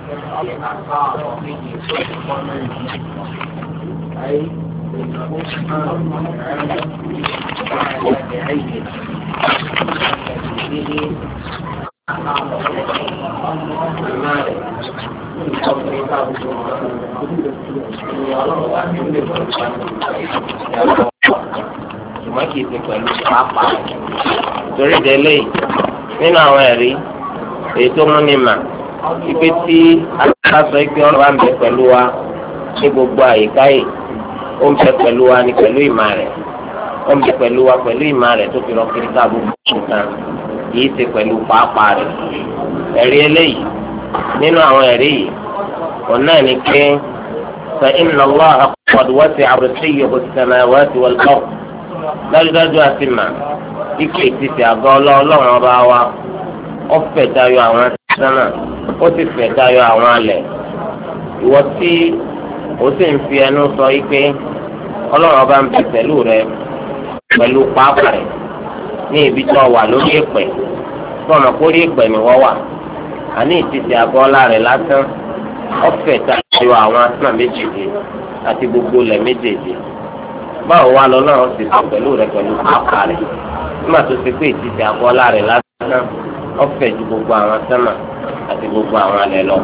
ṣùgbọ́n kì í ṣe pẹ̀lú pàápàá torí délé nínú àwọn ẹ̀rí èyí tó mú ní mà ipe tí aláṣọ ike ọ̀rọ̀ wa ń bẹ pẹ̀lú wa ní gbogbo àyíká yìí ó ń bẹ pẹ̀lú wa ní pẹ̀lú ìmọ̀ rẹ̀ ó ń bẹ pẹ̀lú wa pẹ̀lú ìmọ̀ rẹ̀ tó fi rọ kiri ká gbogbo nǹkan kì í ṣe pẹ̀lú pàápàá rẹ̀ ẹ̀rí eléyìí nínú àwọn ẹ̀rí yìí òun náà ní pé فإن الله قد وسع كرسيه السماوات والأرض dájúdájú àti mà ike ìtìsí àgọ́ ọlọ́run ọba wa ó fẹ̀ tayọ àwọn sánà ó sì fẹ̀ tayọ àwọn alẹ̀ ìwọ tí ó sì ń fi ẹnu sọ pé ọlọ́run ọba ń bẹ pẹ̀lú rẹ pẹ̀lú pàápàá rẹ ní ibi tó wà lórí èpẹ̀ fún ọmọ kórè èpẹ̀ ni wọ́n wà àní ìtìsí àgọ́ ọlá rẹ lásán ó fẹ̀ tayọ àwọn sánà méjèèjì àti gbogbo ilẹ̀ méjèèjì báwo wá lọ náà sì sọ pẹ̀lú rẹ pẹ̀lú pàápàá rẹ nígbà tó ṣe pé ìtìsí àgọ́ ọlá rẹ lásán ó fẹ̀ ju gbogbo àwọn sánà àti gbogbo àwọn alẹ̀ lọ.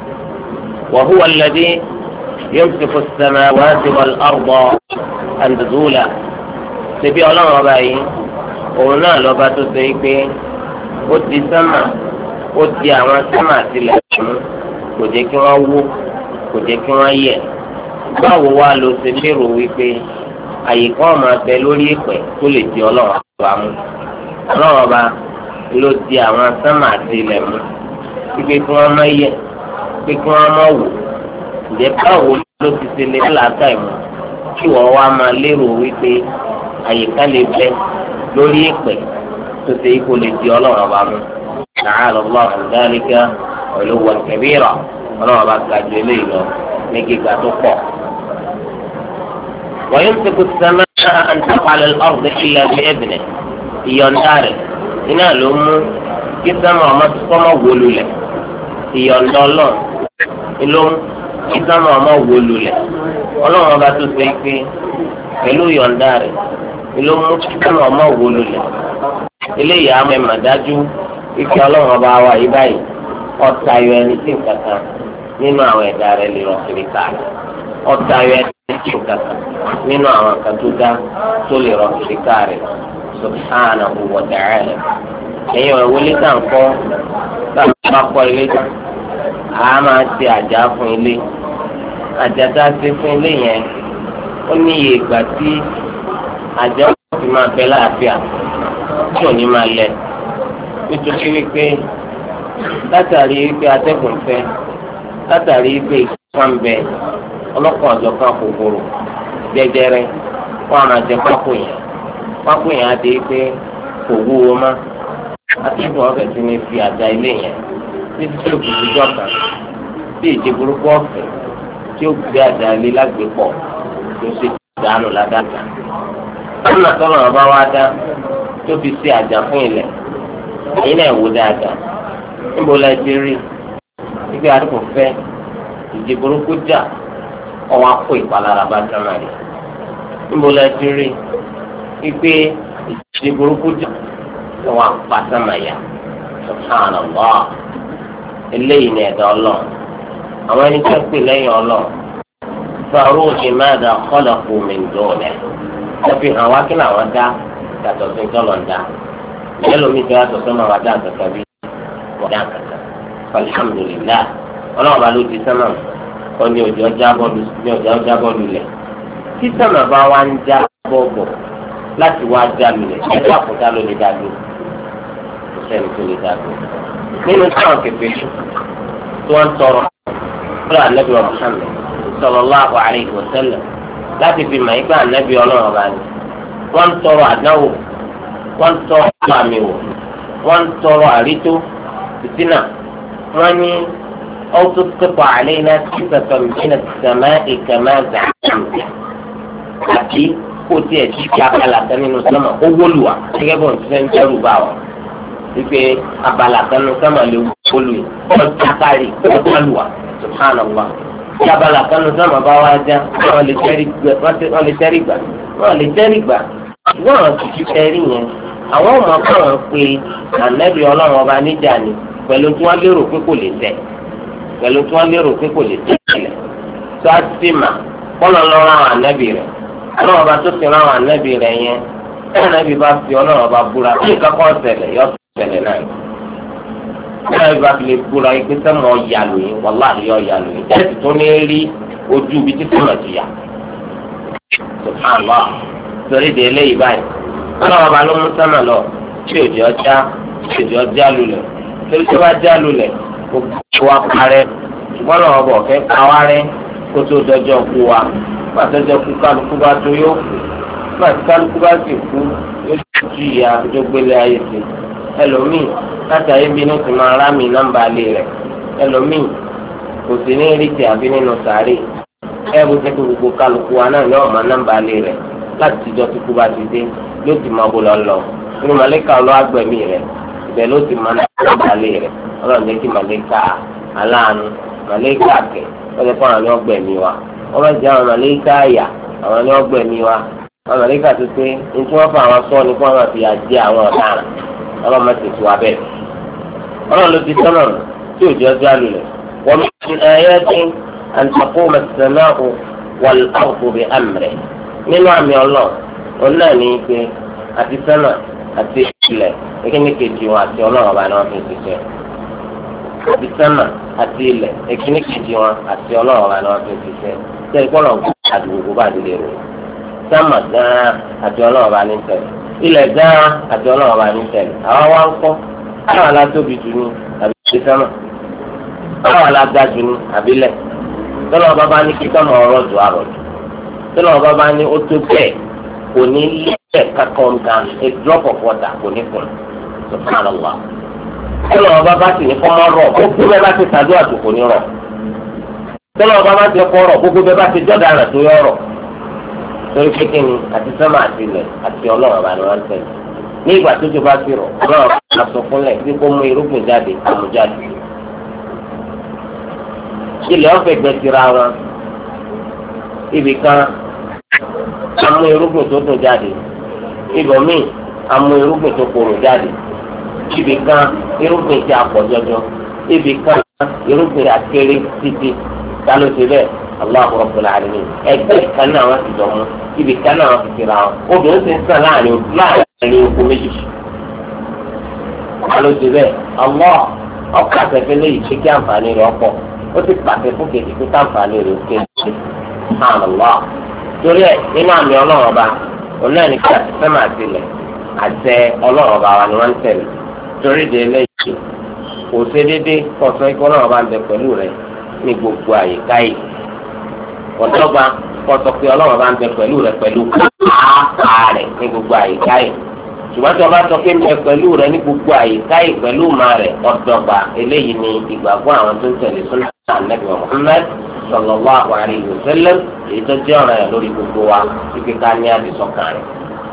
وهو الذي يمسك السماوات والأرض أن تزولا ṣebí ọlọ́run ọba yìí òun náà lọ́ba tó ṣe é pé ó di sánmà ó di àwọn sánmà tilẹ̀ mú kò jẹ́ kí wọ́n wó kò jẹ́ kí wọ́n yẹ̀ báwo wá ló ṣe lérò wípé àyè kan máa bẹ lórí ìpẹ́ tó lè di ọlọ́run ọba mú ọlọ́run ọba ló di àwọn sánmà tilẹ̀ mú wípé kí wọ́n má yẹ̀ pé kí wọ́n má wò ǹjẹ́ báwo ló ti ṣe lè láàká ìmọ̀ kí wọ́n wá máa lérò wípé àyíká lè bẹ lórí ìpẹ́ tó ṣe kó lè di ọlọ́run ọba mú ta'ala Allahu an dhalika 'uluwwan kabira ọlọ́run ọba ga ju eléyìí lọ ní gíga tó pọ̀. wa yumsiku as-samaa'a an taqa 'ala al-ardi illa bi'idhnihi ìyọ̀ǹda rẹ̀ iná ló mú kí sánmà ọmọ wó lulẹ̀ ìyọ̀ǹda ọlọ́run ló mú kí sánmà ọmọ wó lulẹ̀ ọlọ́run ọba tó ṣe pé pẹ̀lú ìyọ̀ǹda rẹ̀ ló mú kí sánmà ọmọ wó lulẹ̀ eléyìí á mọ̀ ẹ̀mà dájú ike ọlọ́run ọba wa yìí báyìí ọ̀tá ayọ̀ ẹni tí nǹkan kan nínú àwọn ẹ̀dá rẹ̀ lè rọ̀ kiri káàdì ọ̀tá ayọ̀ ẹni tí nǹkan kan nínú àwọn nǹkan tó dá tó lè rọ̀ kiri káàdì subhanahu wa ta'ala ẹ̀yin ọ̀rọ̀ wọlé tá à ń kọ́ láti bá kọ́ ilé tó a máa ṣe àjà fún ilé àjà tá a ṣe fún ilé yẹn ó ní iye ìgbà tí àjà fi máa bẹ láàfíà tí ò ní máa lẹ̀ nítorí wípé látàrí wípé atẹ́gùn fẹ́ látàrí wípé ìfúnpá ń bẹ ọlọ́kan ọ̀jọ̀kan kòkòrò jẹjẹrẹ wọn a máa jẹ pákó yẹn á di pé kò wúwo mọ́ atẹ́gùn ọ̀fẹ́ tí ní fi àjà ilé yẹn títí tí òkùnkùn jọ kan tí ìjẹ burúkú ọ̀fẹ́ tí ó gbé àjà ilé lágbèpọ̀ tó ṣe dànù ládàjà. ọ̀nà tọ́lọ̀ ọba wa dá tó fi ṣe àjà fún ilẹ̀ èyí náà wò dáadáa níbo la ti rí ibi àdúgbò fẹ́ ìjẹ burúkú jà ọwọ́ akó ìpalára bá dáná rẹ̀ níbo la ti rí ipe ìjẹ burúkú jà ọwọ́ apàtàmàyà subhanallah eléyìí ní ẹ̀dá ọlọ́run àwọn ẹni tó pè lẹ́yìn ọlọ́run fàrú ìmáàdà khalaqu min dunihi ẹ̀fì hàn wá kí làwọn dá yàtọ̀ sí tọ́lọ̀ ń dá ẹlòmíì tó yàtọ̀ sọ́nà wà dá àtọ̀tọ̀ bí wọ́n dá àtọ̀tọ̀ alhamdulillah ọlọ́run bá ló ti sẹ́nà ọ ní òjò jábọ́ọ̀lù lẹ̀ tí sẹ́nà bá wá ń já bọ́ọ̀bọ̀ láti wá já lulẹ̀ ẹ̀dá àkútà ló lè dá dúró kò sẹ́ni tó lè dá dúró nínú táwọn kẹfẹ́ tí wọ́n tọrọ fún ànábì wa Muhammad sallallahu alayhi wa sallam láti fi màá gbà ànábì ọlọ́run ọba ni wọ́n tọrọ àdánwò wọ́n tọrọ àmì wò wọ́n tọrọ àrító ìdínà wọ́n ní أو تسقط علينا كسفا من السماء كما زعمت àti kó tiẹ̀ jí kí abala kan nínú sọ́mà ó wóluwà gẹ́gẹ́ bọ̀ ṣe ń tẹ́rù bá wa wípé abala kan nínú sọ́mà lè olùyẹ ọjà kárí ọjà lùwà subhanallah yabala kanu sọmọ bá wá já wọn lè tẹrí gbà wọn ti tẹrí yẹn àwọn ọmọ káwọn pé ànábì Ọlọ́run ọba níjà ni pẹ̀lú tí wọ́n lérò pé kò lè tẹ̀ tó a ti mà kọ́nà lọ́rọ̀ àwọn ànábì rẹ̀ Ọlọ́run ọba tó ti rán àwọn ànábì rẹ̀ yẹn ànábì bá fi Ọlọ́run ọba búra kí nǹkan kan ṣẹlẹ̀ yọ ṣẹlẹ̀ náà ànábì bá fi lè búra yìí pé sẹ́mu ọ̀yà lóyún wàláhì ọ̀yà lóyún ẹ̀sì tó ní rí ojú ibi títí mà ti yà subhanallah torí de eléyìí báyìí Ọlọ́run ọba ló mú sẹ́mà lọ tí òjò ọjà lulẹ̀ torí tí wọ́n já lulẹ̀ kó wa parẹ́ ṣùgbọ́n náà ọbọ̀ fẹ́ pa wá rẹ́ kó tó dọjọ́ kú wa pàtẹ́jọ́ kú kálukú bá tó yóò kú pàtẹ́ kálukú bá sì kú yóò ju ìyá tó gbélé ayé sí ẹlòmíì láti ayé bí inú ti máa rá mi nọ́mbà alẹ́ rẹ̀ ẹlòmíì kò sí ní rí ti àbí nínú sàárè ẹ̀rù tẹ́kù gbogbo kálukú wa náà ní ọ̀mà nọ́mbà alẹ́ rẹ̀ láti tijọ́ tí kú bá ti dé yóò ti máa bó lọ nínú màlẹ́kà ọlọ́àgbẹ̀mí rẹ̀ ibẹ̀ ló ti máa nọ́mbà alẹ́ rẹ̀ ọlọ́run jẹ́ kí màlẹ́kà aláàánú màlẹ́kà kẹ̀ wọ́n ti kọ́ àwọn ọgbẹ̀mí wa wọ́n bá jẹ́ àwọn màlẹ́kà àyà àwọn ní ọgbẹ̀mí wa àwọn màlẹ́kà tó pé ní tí wọ́n fa àwọn sọ́ọ̀ ní kí wọ́n máa fi àjẹ àwọn ọ̀daràn ọlọ́run máa tètè wá bẹ́ẹ̀. ọlọ́run ló ti tọ́nà tí òjò ọjọ́ àlùlẹ̀ wọ́n mi ti ẹyẹ dín àǹtakó mẹsàmáhù wàlúùkù bí àmrẹ̀ nínú àmì ọlọ́run òun náà ní pé àti sánà àti ilẹ̀ kíní kejì wọn àti ọlọ́run ọba ni wọ́n fi ṣiṣẹ́ àti sánà àti ilẹ̀ kíní kejì wọn àti ọlọ́run ọba ni wọ́n fi ṣiṣẹ́ sẹ́yìn kọ́ lọ́n àdúgbò bá délé rẹ̀ sánà gan-an àti ọlọ́run ọba ní tẹ̀lé ilẹ̀ gan-an àti ọlọ́run ọba ní tẹ̀lé àwọn wá ń kọ́ àwọn alátóbi jù ní àbí sánà àwọn alága jù ní àbílẹ̀ tọ́lọ́ ọba bá ní kíkọ́ mọ́ ọ̀rọ̀ jù àrọ̀ jù tọ́lọ́ ọba bá ní ó tó bẹ́ẹ̀ kò ní lẹ́ẹ̀ kankan gan a drop of water kò ní kùn subhanallah tọ́lọ́ ọba bá sì ní kọ́mọ́ rọ̀ gbogbo bẹ́ẹ̀ bá ti sàdúrà tó kò ní rọ̀ tọ́lọ́ ọba bá ti kọ́ rọ̀ gbogbo bẹ́ẹ̀ bá ti jọ́dá rẹ̀ tó yọ rọ̀ torí kékeré àti sẹ́mà àti ilẹ̀ àti ọlọ́run ọba ni wọ́n ń tẹ̀lé ní ìgbà tó tó bá ti rọ̀ ọlọ́run ọba sọ fúnlẹ̀ tí kò mú irúgbìn jáde àmú jáde ilẹ̀ ọ̀fẹ́ gbẹ tira wọn ibì kan amú irúgbìn tó dùn jáde ibòmíì amú irúgbìn tó korò jáde ibì kan irúgbìn tí a pọ̀ jọjọ ibì kan irúgbìn akéré títí kálọ̀ sí bẹ́ẹ̀ Allahu Rabbul Alamin ẹgbẹ́ kan náà wọ́n ti jọ mú ibì kan náà wọ́n ti tira wọn obìnrin ti ń sàn láàrin oko méjì kálọ̀ sí bẹ́ẹ̀ Allah ọkọ̀ àtẹ̀fẹ́ lè ṣe kí àǹfààní rẹ̀ ọ̀pọ̀ ó ti pàṣẹ fún kejì pé káǹfààní rẹ̀ ó kéde subhanallah torí ẹ̀ nínú àmì ọlọ́run ọba ọlọ́run ní kí àti sẹ́mà tilẹ̀ àtẹ ọlọ́run ọba wa ni wọ́n ń tẹ̀lé torí de eléyìí kò ṣe déédéé kó sọ pé ọlọ́run ọba ń bẹ pẹ̀lú rẹ̀ ní gbogbo àyíká yìí ọ̀dọ́gba kó sọ pé ọlọ́run ọba ń bẹ pẹ̀lú rẹ̀ pẹ̀lú káàkiri rẹ̀ ní gbogbo àyíká yìí ṣùgbọ́n tí wọ́n bá sọ pé ń bẹ pẹ̀lú rẹ̀ ní gbogbo àyíká yìí pẹ̀lú ìmọ̀ rẹ̀ ọ̀dọ́gba eléyìí ni ìgbàgbọ́ àwọn tó ń tẹ̀lé sunnah Ànábì Muhammad sallallahu alayhi wa sallam èyí tó jẹ́ ọ̀ràn yẹn lórí gbogbo wa kíkí ká ní àdìsọ́kàn rẹ̀.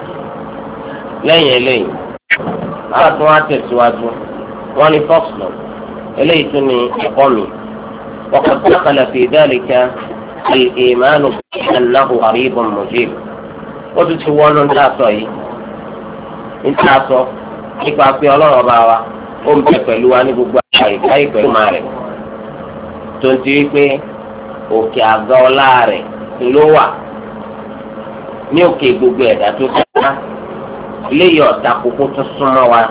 lẹ́yìn eléyìí àwọn tó wá tẹ̀síwájú wọ́n ní fọ́ọ̀sì eléyìí tún ní ẹ̀kọ́ mi وقد دخل في ذلك الإيمان بأنه قريب مجيب ó tún ti wọ́n ló ń dá sọ yìí ń dá sọ nípa pé ọlọ́run ọba wa ó ń bẹ pẹ̀lú wa ní gbogbo àyíká ìpẹ̀lú máa rẹ̀ tó ń ti rí pé òkè àga ọlá rẹ̀ ló wà ní òkè gbogbo ẹ̀dá tó dá eléyìí ọ̀tá kókó tó súnmọ́ wa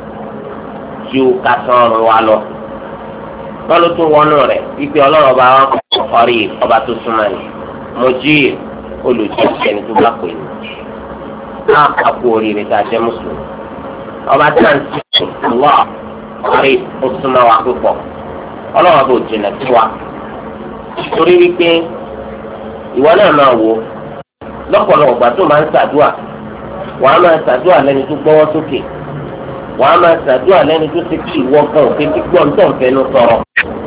ju kásánrun wa lọ wọ́n ló tún wọnú rẹ̀ wípé ọlọ́run ọba wa kọ̀ọ̀rí ọba tó súnmọ́ ni Mujib olùjọ́sìn ẹni tó bá pè ní á àpò oríire tá a jẹ́ mùsùlùmí ọba tí a ń sìn lọ́ kọ̀ọ̀rí ó súnmọ́ wa púpọ̀ ọlọ́run ọba ò jìnà sí wa torí wípé ìwọ náà máa wò lọ́pọ̀lọpọ̀ ìgbà tó máa ń ṣàdúà wà á máa ṣàdúà lẹ́ni tó gbọ́wọ́ sókè wà á máa ṣàdúà lẹ́ni tó ti kí ìwọ kan òfin tí gbọ́n tó ń fẹnu sọ̀rọ̀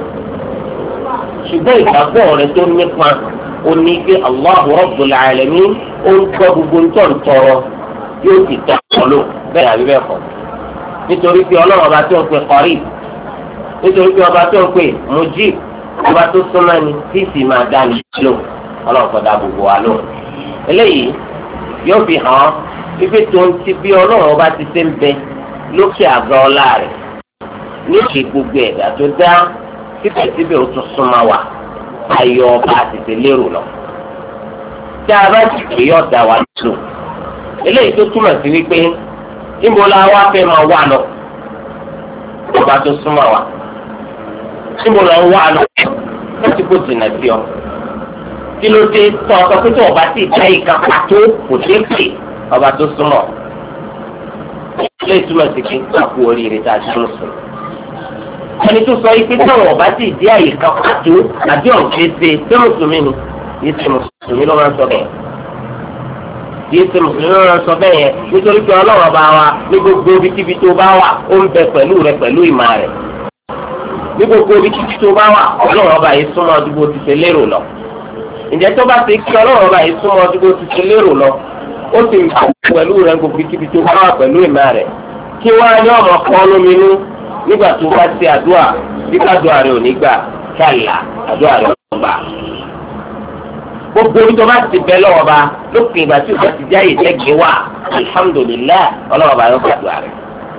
ṣùgbọ́n ìgbàgbọ́ rẹ tó nípa ó ní pé Allahu Rabbul Alamin ó ń gbọ́ gbogbo tó ń tọrọ yóò sì tọ́ ọ lò bẹ́ẹ̀ àbí bẹ́ẹ̀ kọ́ nítorí pé ọlọ́run ọba tó ń pè Qarib nítorí pé ọba tó ń pè Mujib ọba tó súnmọ́ ni tí sì máa dá ní lò ọlọ́run kọ́ dá gbogbo wa lò. eléyìí yóò fi hàn án wípé tó ń ti bí ọlọ́run ọba ti ṣe ń bẹ lókè àga ọlá rẹ̀ níṣẹ́ gbogbo ẹ̀dá tó dá síbẹ̀síbẹ̀ ó tún súnmọ́ wa ayọ̀ ọba àti tẹ̀lérò lọ. tí a bá sì pé yóò dá wa lò eléyìí tó túmọ̀ sí wípé níbo la wá fẹ́ máa wà lọ ọba tó súnmọ́ wa níbo la wà lọ láti kó jìnnà sí ọ kí ló dé tọ́ ọ sọ pé tó ọba sì dá ìka pàtó kò dé pè ọba tó súnmọ́ ilé ìtumọ̀ sí pé káàkó oríire tá a ṣe ń sùn. ẹni tó sọ pé táwọn ọba sì dé àyíká pàtó àbí ọ̀gbẹ́ ṣe ṣé mùsùlùmí ni yìí ṣe mùsùlùmí ló máa ń sọ bẹ́ẹ̀. yìí ṣe mùsùlùmí ló máa ń sọ bẹ́ẹ̀ yẹn nítorí pé ọlọ́run ọba wa ní gbogbo ibikíbi tó bá wà ó ń bẹ pẹ̀lú rẹ pẹ̀lú ìmọ̀ rẹ̀. ní gbogbo ibikíbi tó bá wà ọlọ́run ọba yìí súnmọ́ ọdún bó ti ṣe lérò lọ. ǹjẹ́ tó bá ti kí ọlọ́run ọba yìí súnmọ́ ọdún bó ti ṣe lérò lọ ó sì ń bá pẹ̀lú rẹ̀ gbogbo ibikíbi tó bá wà pẹ̀lú ìmọ̀ rẹ̀ kí wọ́n á ní ọmọ kan lóminú nígbà tó bá ṣe àdúrà bí kádùá rẹ̀ ò ní gbà kálá àdúrà rẹ̀ ò gbà. gbogbo orí tó bá ti bẹ lọ́wọ́ bá lópin ìgbà tí o bá ti jáyè tẹ́gbẹ́ wà alihamudulilayi ọlọ́wọ́ bá yọ kádùá rẹ̀.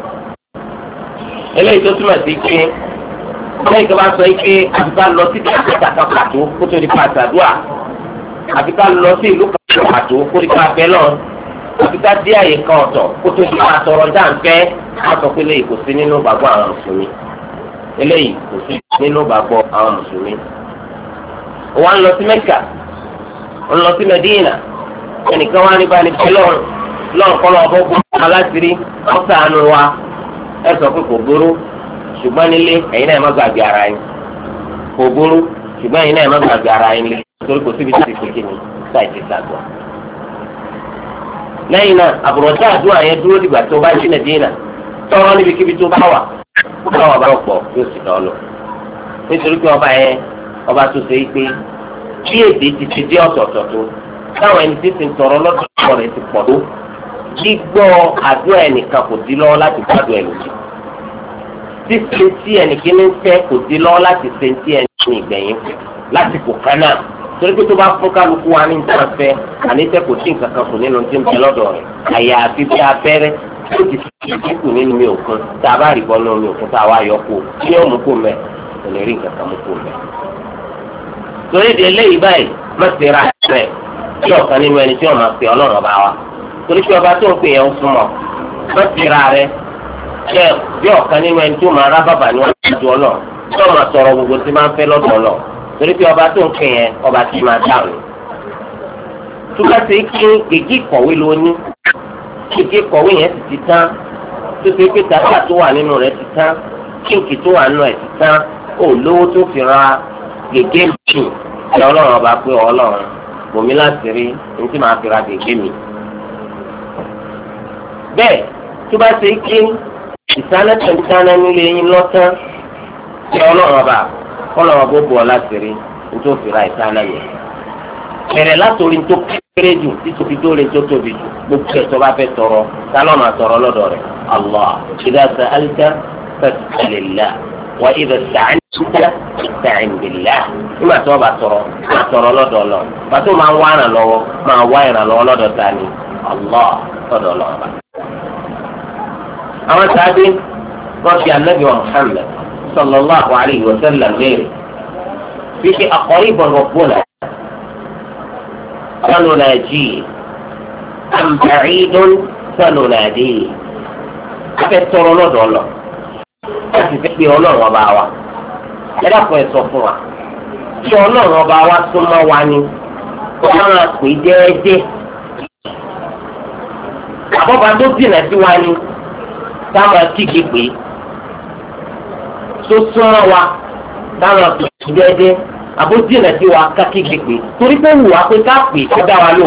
eléyìí tó túmọ̀ sí pé lẹ́yìn tó bá sọ pé àbíká lọ sí ìdíkàtà kan pàtó kó tó di pàṣẹ àdúrà àbíká lọ sí ìlú kan pàtó kó di pàṣẹ lọ àbíká dé àyè kan ọ̀tọ̀ kó tó di pàṣọrọ dáńfẹ́ á sọ pé eléyìí kò sí nínú gbàgbọ́ àwọn mùsùlùmí eléyìí kò sí nínú gbàgbọ́ àwọn mùsùlùmí. wọ́n lọ sí Mẹ́kà wọ́n lọ sí Mẹ́dínà ẹnìkan wá nípa ní pẹ́lọ́n kọ́ lọ́wọ́ bó kọ́ aláṣírí ọ̀sán wa ẹ sọ pé kò burú ṣùgbọ́n nílé ẹ̀yin náà má gbàgbé ara yín kò burú ṣùgbọ́n ẹ̀yin náà má gbàgbé ara yín lé torí kò síbi tí ti kékeré ní sáìtì sàdùà. lẹ́yìn náà àbùrọ̀dá àdúrà yẹn dúró dìgbà tó bá ṣílẹ̀ dínà tọrọ níbikíbi tó bá wà ọba ọba pọ̀ yóò sì lọ lọ. nítorí pé ọba yẹn ọba tó ṣe é pé bí èdè ti ti dé ọ̀tọ̀ọ̀tọ̀ tó táwọn ẹni tí ti ń tọrọ lọ́dọ̀ rẹ̀ ti pọ̀ tó gbígbọ́ àdúrà ẹnìkan kò dín lọ́wọ́ láti gbádùn ẹlòmíì ṣíṣe tí ẹnìkíní ń fẹ́ kò dín lọ́wọ́ láti ṣe tí ẹnìkíní ìgbẹ̀yìn fẹ́ lásìkò kan náà torí pé tó bá fún kálukú wa ní nǹkan fẹ́ àníṣẹ́ kò sí nǹkan kan kù nínú tí ń bẹ lọ́dọ̀ rẹ̀ àyàfi bí abẹ́rẹ́ tó ti fi dínkù nínú mi òkun tá a bá rí bọ́nú mi òkun tá a wá yọ kó tí yóò mú kó mẹ́ kò ní rí nǹkan kan mú kó mẹ́. torí di eléyìí báyìí má ti ra rẹ̀ tí ọ̀kan nínú ẹni tí wọ́n máa pe ọlọ́run ọba wa torí pé ọba tó ń pè yẹn ń súnmọ́ má ti ra rẹ̀ jẹ́ bí ọ̀kan nínú ẹni tí ó máa rá bàbà ní wọ́n ti dùn ọlọ́run tí wọ́n máa sọ̀rọ̀ gbogbo tí máa ń fẹ́ lọ́dọ̀ ọlọ́run torí pé ọba tó ń pè yẹn ọba tí máa dáhùn. tó bá ṣe kí gègé ìkọ̀wé ló ní gègé ìkọ̀wé yẹn ti tán tó ṣe pé tàbí tó wà nínú rẹ̀ ti tán kíǹkì tó wà nínú ẹ̀ ti tán ó lówó tó fi ra gègé mi ẹ̀ ọlọ́run ọba pé ọlọ́run bòmí láti rí ní tí màá fi ra gègé mi. bẹ́ẹ̀ tó bá ṣe kí ìsánẹ́tẹ̀ntánẹ́ nílé yín lọ́tán ẹ̀ ọlọ́run ọba bó bu ọ láti rí nítorí òfin ra ìsáná yẹn bẹ̀rẹ̀ látòrí tó kéré jù títí fi dóore tó tóbi jù gbogbo ẹ̀ tó bá fẹ́ tọrọ sálọ̀ máa tọrọ lọ́dọ̀ rẹ̀ Allah idha sa'alta fas'alillah wa idha ista'anta fasta'in billah nígbà tó bá tọrọ máa tọrọ lọ́dọ̀ lọ pàtó máa ń wá ìrànlọ́wọ́ máa wá ìrànlọ́wọ́ lọ́dọ̀ tani Allah lọ́dọ̀ lọ́ba. àwọn sáadé wọ́n fi ànábì wa Muhammad sallallahu alayhi wa sallam léèrè fífi aqaribun rabbuna sanunajih am ba'idun sanunadih. afẹ́ tọrọ lọ́dọ̀ lọ láti fi pe ọlọ́run ọba wa ẹ dákun ẹ sọ fún wa tí ọlọ́run ọba wa súnmọ́ wa ni wọ́n máa pè déédéé àbọ̀bá tó dìnnà sí wa ni táwọn kíkì pé tó súnmọ́ wa táwọn àpèjì déédéé àbójìnà sí wa kákíkì pé torí pé wù wá pé ká pè kó dá wa lò.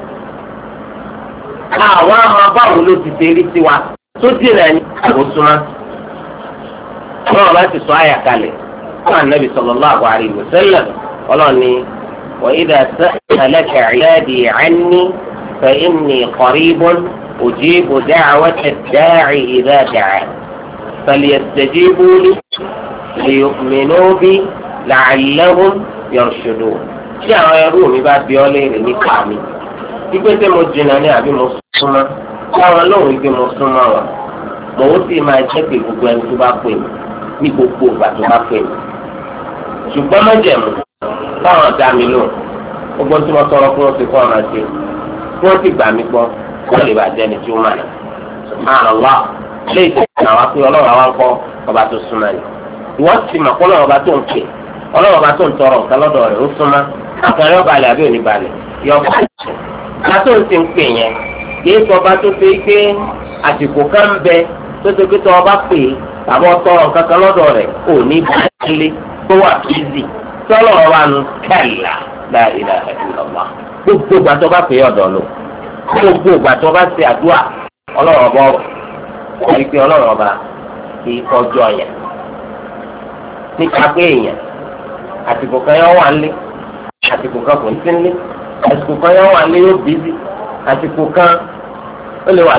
àwọn àmọ́ báwo ló ti ṣe rí sí wa tó dìnnà ní àbó súnmọ́. wọ́n bá ti sọ àyà kalẹ̀ fún ànábì sallallahu alaihi wasallam ọlọ́ni wa idha sa'alaka 'ibadi 'anni fa inni qaribun ujibu da'wata ad-da'i idha da'an falyastajibu li liyu'minu bi la'allahum yarshudun. Tí àwọn ẹrú mi bá bi ọ́ léèrè nípa mi wípé tí mo jìnnà ní àbí mo súnmọ́ táwọn lóhùn wípé mo súnmọ́ wọn mo ó sì máa jẹ́ pé gbogbo ẹni tó bá pè mí ní gbogbo ìgbà tó bá pè mí. Ṣùgbọ́n mọ́jẹ̀mú táwọn dá mi lóhùn gbogbo tí mo sọ̀rọ̀ fún wọn ti kọ́ ọ̀nà ṣe kí wọ́n sì gbà mí gbọ́ wọ́n lè bàjẹ́ ni tí ó mà náà. Subhanallah lè tẹ̀sán àwọn akpé ọlọ́run àwọn akọ́ ọba tó súnmọ́ ni. Ìwọ́n ti mọ̀ kọ́ ọlọ́run ọba tó ń pè ọlọ́run ọba tó ń tọrọ nǹkan lọ́dọ̀ rẹ̀ ó súnmọ́ àkàrẹ́ ọ̀balẹ̀ àbí oníbalẹ̀ yọ ọba tó ń ti ń pè yẹn kìí sọ ọba tó ṣe pé àsìkò kan ń bẹ tó ṣe pé tó ọba pè tàbí ọtọrọ nǹkan kan lọ́dọ̀ rẹ̀ ò ní balẹ̀ tó wà bízì tọ́lọ̀ ọba nu kẹ́là la ilaha illallah gbogbo ìgbà tó bá pè é ọ̀dọ̀ lò gbogbo ìgbà tó bá ṣe àdúrà ọlọ́run ọba ọ̀rọ̀ ìpè ọlọ́run ọba kì í kọjọ́ yẹn nípa pé èèyàn àsìkò kan yóò wà nílé àsìkò kan kò ní sí nílé àsìkò kan yóò wà nílé yóò bízì àsìkò kan ó lè wà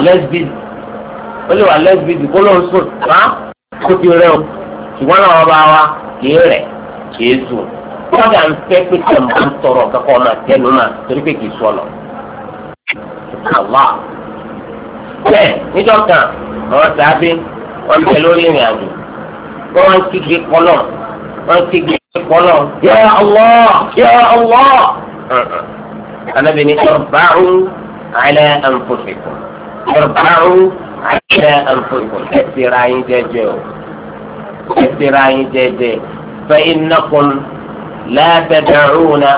less busy kó ló ń sùn wá kó ti rẹ o ṣùgbọ́n náà ọba wa kì í rẹ̀ kì í sùn wọ́n dà ń fẹ́ pé tí ọ̀nà ń tọrọ kankan ọmọ àtẹnu mà torí pé kì í sọ̀lọ̀ àwa bẹ́ẹ̀ níjọ́ kan àwọn sábẹ́ wọ́n bẹ lórí ìrìn àjò wọ́n ń kígbe kọ́lọ̀ ya Allah ya Allah Ànábì ní irba'u ala anfusikum ẹ̀sìnra yín jẹ́jẹ́ fa innakum la tad'una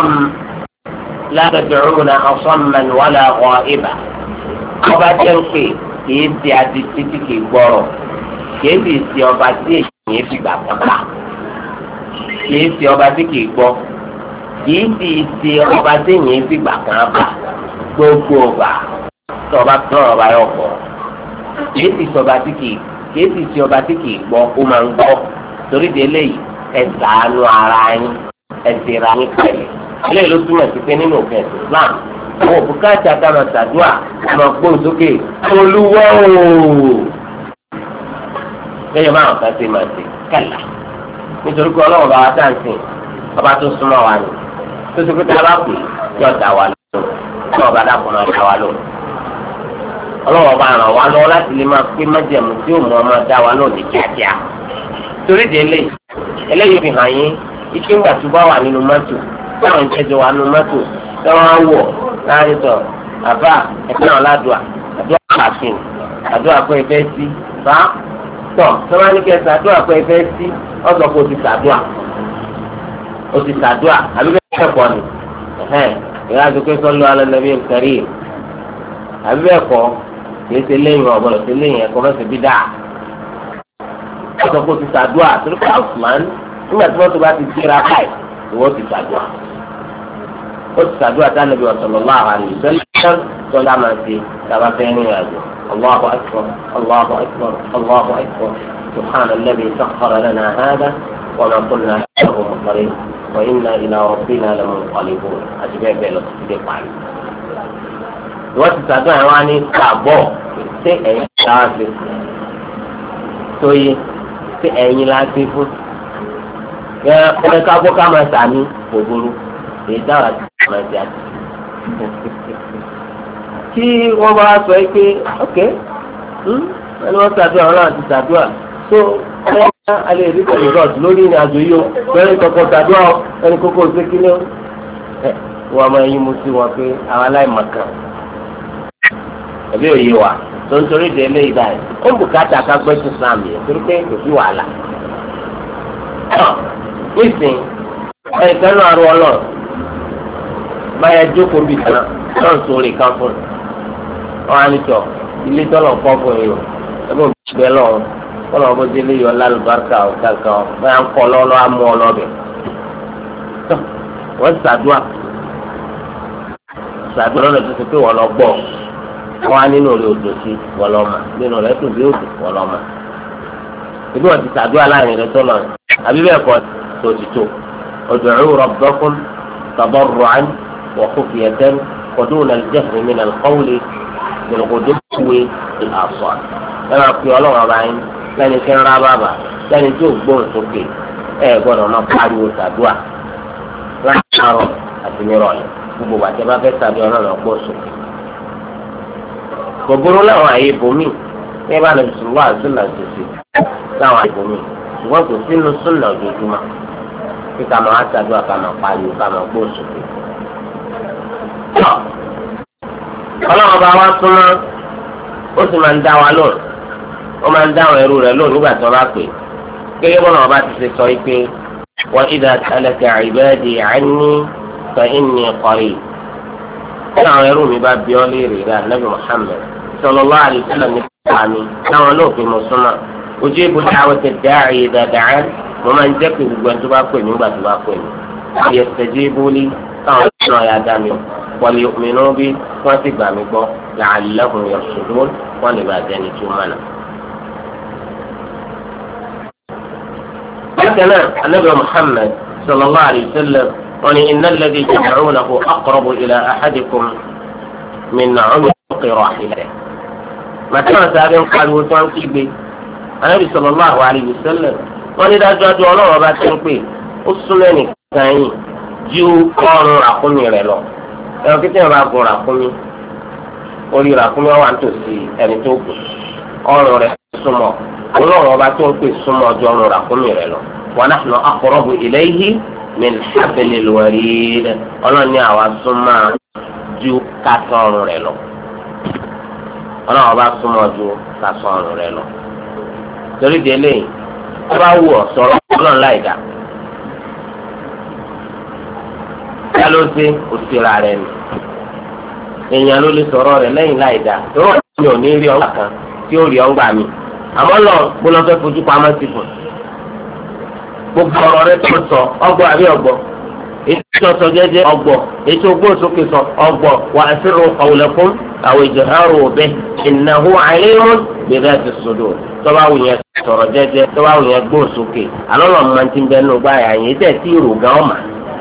asamman wala gha'iban ọba jẹ́ ń pè kìí ṣe àti títí kìí gbọ́rọ̀ kìí sì ṣe ọba tí èyí fi gbà pàpà kìí ṣe ọba tí kìí gbọ́ kìí sì ṣe ọba tí èyí fi gbà kan bà gbogbo ọba tí ọba tó ọba yọ pọ̀ kìí sì ṣe ọba tí kìí gbọ́ ó máa ń gbọ́ torí de eléyìí ẹ ṣàánú ara yín ẹ ṣèrà yín pẹ̀lẹ́ eléyìí ló túmọ̀ sí pé nínú òfin ẹ̀sìn Islam àwọn òbúkátà ká máa ṣàdúrà máa gbóhùn sókè olúwa ooo lẹ́yìn máa kàn sí máa ṣe kàlà nítorí pé ọlọ́run bá wa dáǹsìn ọba tó súnmọ́ wa ni tó ṣe pé tá a bá pè yóò dá wa lóhùn ọlọ́run bá dàpọ̀ máa dá wa lóhùn ọlọ́run bá ràn wá lọ́wọ́ láti lè máa pé májẹ̀mú tí ó mú ọmọ dá wa lóhùn ní kíákíá torí de eléyìí fi hàn yín ike ńgbà tó bá wà nínú mọ́tò táwọn ìjẹ́jọ́ wà nínú mọ́tò tí wọ́n á wọ̀ láàrin sọ àbá ẹ̀fẹ́ náà ládùá àdúrà kàkín àdúrà pé ẹ̀fẹ́ sí bá tọ̀ sọ́wọ́n ní kẹsàn àdúrà pé ẹ̀fẹ́ sí ọ̀sọ̀ kó o ti sàdúà àbí bẹ́ẹ̀ kọ́ ni ìyá àti pé sọ́lọ́ alẹ́ nàbí kẹrì àbí bẹ́ẹ̀ kọ́ kìí ṣe lẹ́yìn ọ̀gbọ́dọ̀ ṣe lẹ́yìn ẹ̀kọ́ mẹ́sẹ̀ bí dáa ọ̀sọ̀ kó o ti sàdúà torí pé Usman nígbà tí wọ́n tó bá ti gbéra káì ìwọ́n ti sàdúà ó ti sàdúrà tá nàbí sallallahu alaihi wasallam sọlá máa ti tàbá fẹ́ rìn àjò Allahu akbar Allahu akbar Allahu akbar subhana alladhi sakhkhara lana hadha wa ma kunna lahu muqrinin wa inna ila rabbina lamunqalibun àti bẹ́ẹ̀ bẹ́ẹ̀ lọ sí ilé parí. ìwọ́n ti sàdúrà yẹn wá ní kàbọ̀ ṣé ẹ̀yin láti fún tóye ṣé ẹ̀yin láti fún ẹ̀ ká gbọ́ ká máa sàmì òbúrú èyí dára sí ọmọ ẹ̀jẹ̀ àti. tí wọ́n bá sọ pé ok ẹni wọ́n ṣàdúrà wọn náà ti ṣàdúrà tó wọ́n bá alẹ́ rí pẹ̀lú rọ́ọ̀tù lórí ìrìn àjò yìí o lórí kọ̀kọ́ ṣàdúrà ẹni kókó ṣe kí ni ó. wọ́n máa yín mu sí wọn pé àwọn aláìmọ̀kan ẹ̀bí òye wa tó ń torí de eléyìí báyìí ó ń bùkátà ká gbẹ́sùn Islam yẹn torí pé kò sí wàhálà. nísìnyí ẹnìkan náà rú ọlọ́run báyà jókòó bì kan náà sórí kan fún wọn á ní tọ ilé tọ́lọ̀ kọ́ fún yìí o ẹgbẹ́ òbí bẹ́ẹ̀ lọ́wọ́ kọ́lọ̀ ọmọ délé yọ lálùbáríkà kankan báyà ń kọ́ lọ́lọ́ á mú ọ lọ́bẹ̀ tó wọ́n ṣàdúrà lọ́dọ̀ tó ti pé wọ́n lọ gbọ́ wọn á nínú rẹ̀ odò sí wọ́n lọ́ mà nínú rẹ̀ tó bí odò wọ́n lọ́ mà ibi wọn ti ṣàdúrà láàrin rẹ̀ tọ́lọ̀ àbí bẹ́ẹ̀ kọ́ tó ti tó. ادعوا ربكم تضرعا وخفية ودون الجهر من القول بالغدو والآصال. أنا أقول الله أبعين لأن كان ربابا sẹ́ni tí ò gbóhùn sókè ẹ gbọ́dọ̀ máa pariwo ṣàdúà láàárọ̀ àti nírọ̀lẹ́ gbogbo bàtẹ́ bá fẹ́ ṣàdúà náà lọ́ọ́ gbọ́ sókè. gbogbo láwọn àyè ibòmíì ní bá nàbì sùnwó àṣùnà ṣèṣe láwọn àyè ibòmíì ṣùgbọ́n kò sínú súnà ojoojúmọ́ kí ká máa ṣàdúà ká máa pariwo ká máa gbọ́ sókè. ọlọ́run bá wá súnmọ́ ó sì máa ń dá wa lóhùn ó máa ń dá àwọn ẹrú rẹ̀ lóhùn nígbà tí wọ́n bá pè gẹ́gẹ́ bọ́lá ọba ti ṣe sọ pé wa idha sa'alaka ibadi anni fa inni qarib. kí àwọn ẹrú mi bá bí ọ́ léèrè rẹ̀ Ànábì Muhammad sallallahu alaihi wasallam nípa mi táwọn náà fi mọ̀ súnmọ́ ujibu da'wata da'i idha da'an mo máa ń jẹ́ pé gbogbo ẹni tó bá pè mí nígbà tó bá pè mí. yastajibu li káwọn náà yá dá mi wal yu'minu bi wọ́n sì gbà mí gbọ́ la'allahum yarshudun wọ́n lè bá jẹ́ni tó mọ̀nà. بكنا النبي محمد صلى الله عليه وسلم قال إن الذي تدعونه أقرب إلى أحدكم من عنق راحلته. ما كان سابق قال وتوان كيبي النبي صلى الله عليه وسلم قال إذا جاءوا الله وباتن كي السنن كاين جو قانون رقمي رلو لو كنت بقول رقمي قولي رقمي وأنت سي يعني توقف قانون رسمه ọlọ́run ọba tó ń pè súnmọ́ ọjọ́ ọ̀run ràkúnmí rẹ̀ lọ wa nahnu aqrabu ilayhi min hablil warid ọlọ́run ní àwa súnmọ́ ju kásán ọ̀run rẹ̀ lọ ọlọ́run ọba súnmọ́ ju kásán ọ̀run rẹ̀ lọ torí délé tó bá wù ọ́ sọ̀rọ̀ ọlọ́run láì dá yá ló ṣe òṣèrà rẹ̀ ni èèyàn ló lè sọ̀rọ̀ rẹ̀ lẹ́yìn láì dá tó rọ̀ mi ò ní rí ọgbà kan tí ó rí ọgbà mi. àmọ́ lọ gbọ́dọ̀ fẹ́ fojú pamọ́ sí fún gbogbo ọ̀rọ̀ rẹ tó sọ ọgbọ́ àbí ọgbọ́ ètò ọ̀sọ̀ jẹ́jẹ́ ọgbọ́ ètò ògbóǹsókè sọ ọgbọ́ wa asirru qawlakum aw ijharu bihi innahu alimun bi dhati sudur tọ́ba wù yẹn sọ̀rọ̀ jẹ́jẹ́ tọ́ba wù yẹn gbóǹsókè alọ́ lọ́ọ́ máa ti bẹ́ẹ̀ nù gbáyà yẹn tẹ̀ sí ìrò gan ọ̀mà.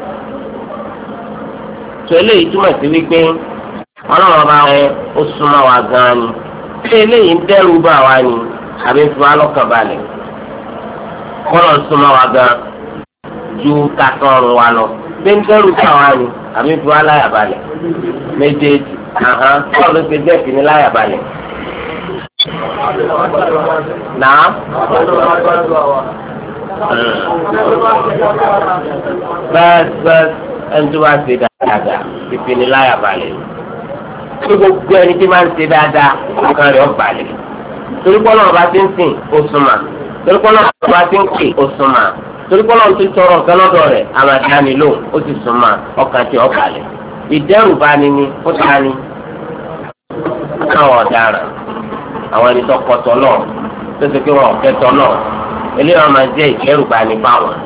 tó eléyìí túmọ̀ sí wípé ọlọ́run ọba wọn ó súnmọ́ wa gan ni ṣé eléyìí ń dẹ́rù bá wa ni àbí fún alọ́kàn balẹ̀ kọ́lọ̀ súnmọ́ wa gan ju kàtọ́rùn wa lọ bẹ́ńkẹ́rù ká wa ni àbí fún aláyà balẹ̀ méjèèjì kọ́lọ̀ ló ti jẹ́ ìfini láyà balẹ̀. Nàá bẹ́ẹ̀ ẹni tó bá ṣe dáadáa ìfini láyà balẹ̀ gbogbo ẹni tí máa ń ṣe dáadáa ọkàn rẹ̀ ó balẹ̀. torí pé ọlọ́run bá ti ń sìn ó súnmọ́ torí pé ọlọ́run bá ti ń pè ó súnmọ́ torí pé ọlọ́run ti tọrọ nǹkan lọ́dọ̀ rẹ̀ àmàdáni lò ó ti súnmọ́ ọkàn tí ó balẹ̀. ìdẹ́rùbani ni ó ta ni àwọn ọ̀daràn àwọn ẹni tó kọ́tọ̀ náà tó ṣe pé wọn ò kẹ́tọ̀ náà eléyàwó máa jẹ́ ìdẹ́rùbani fáwọn.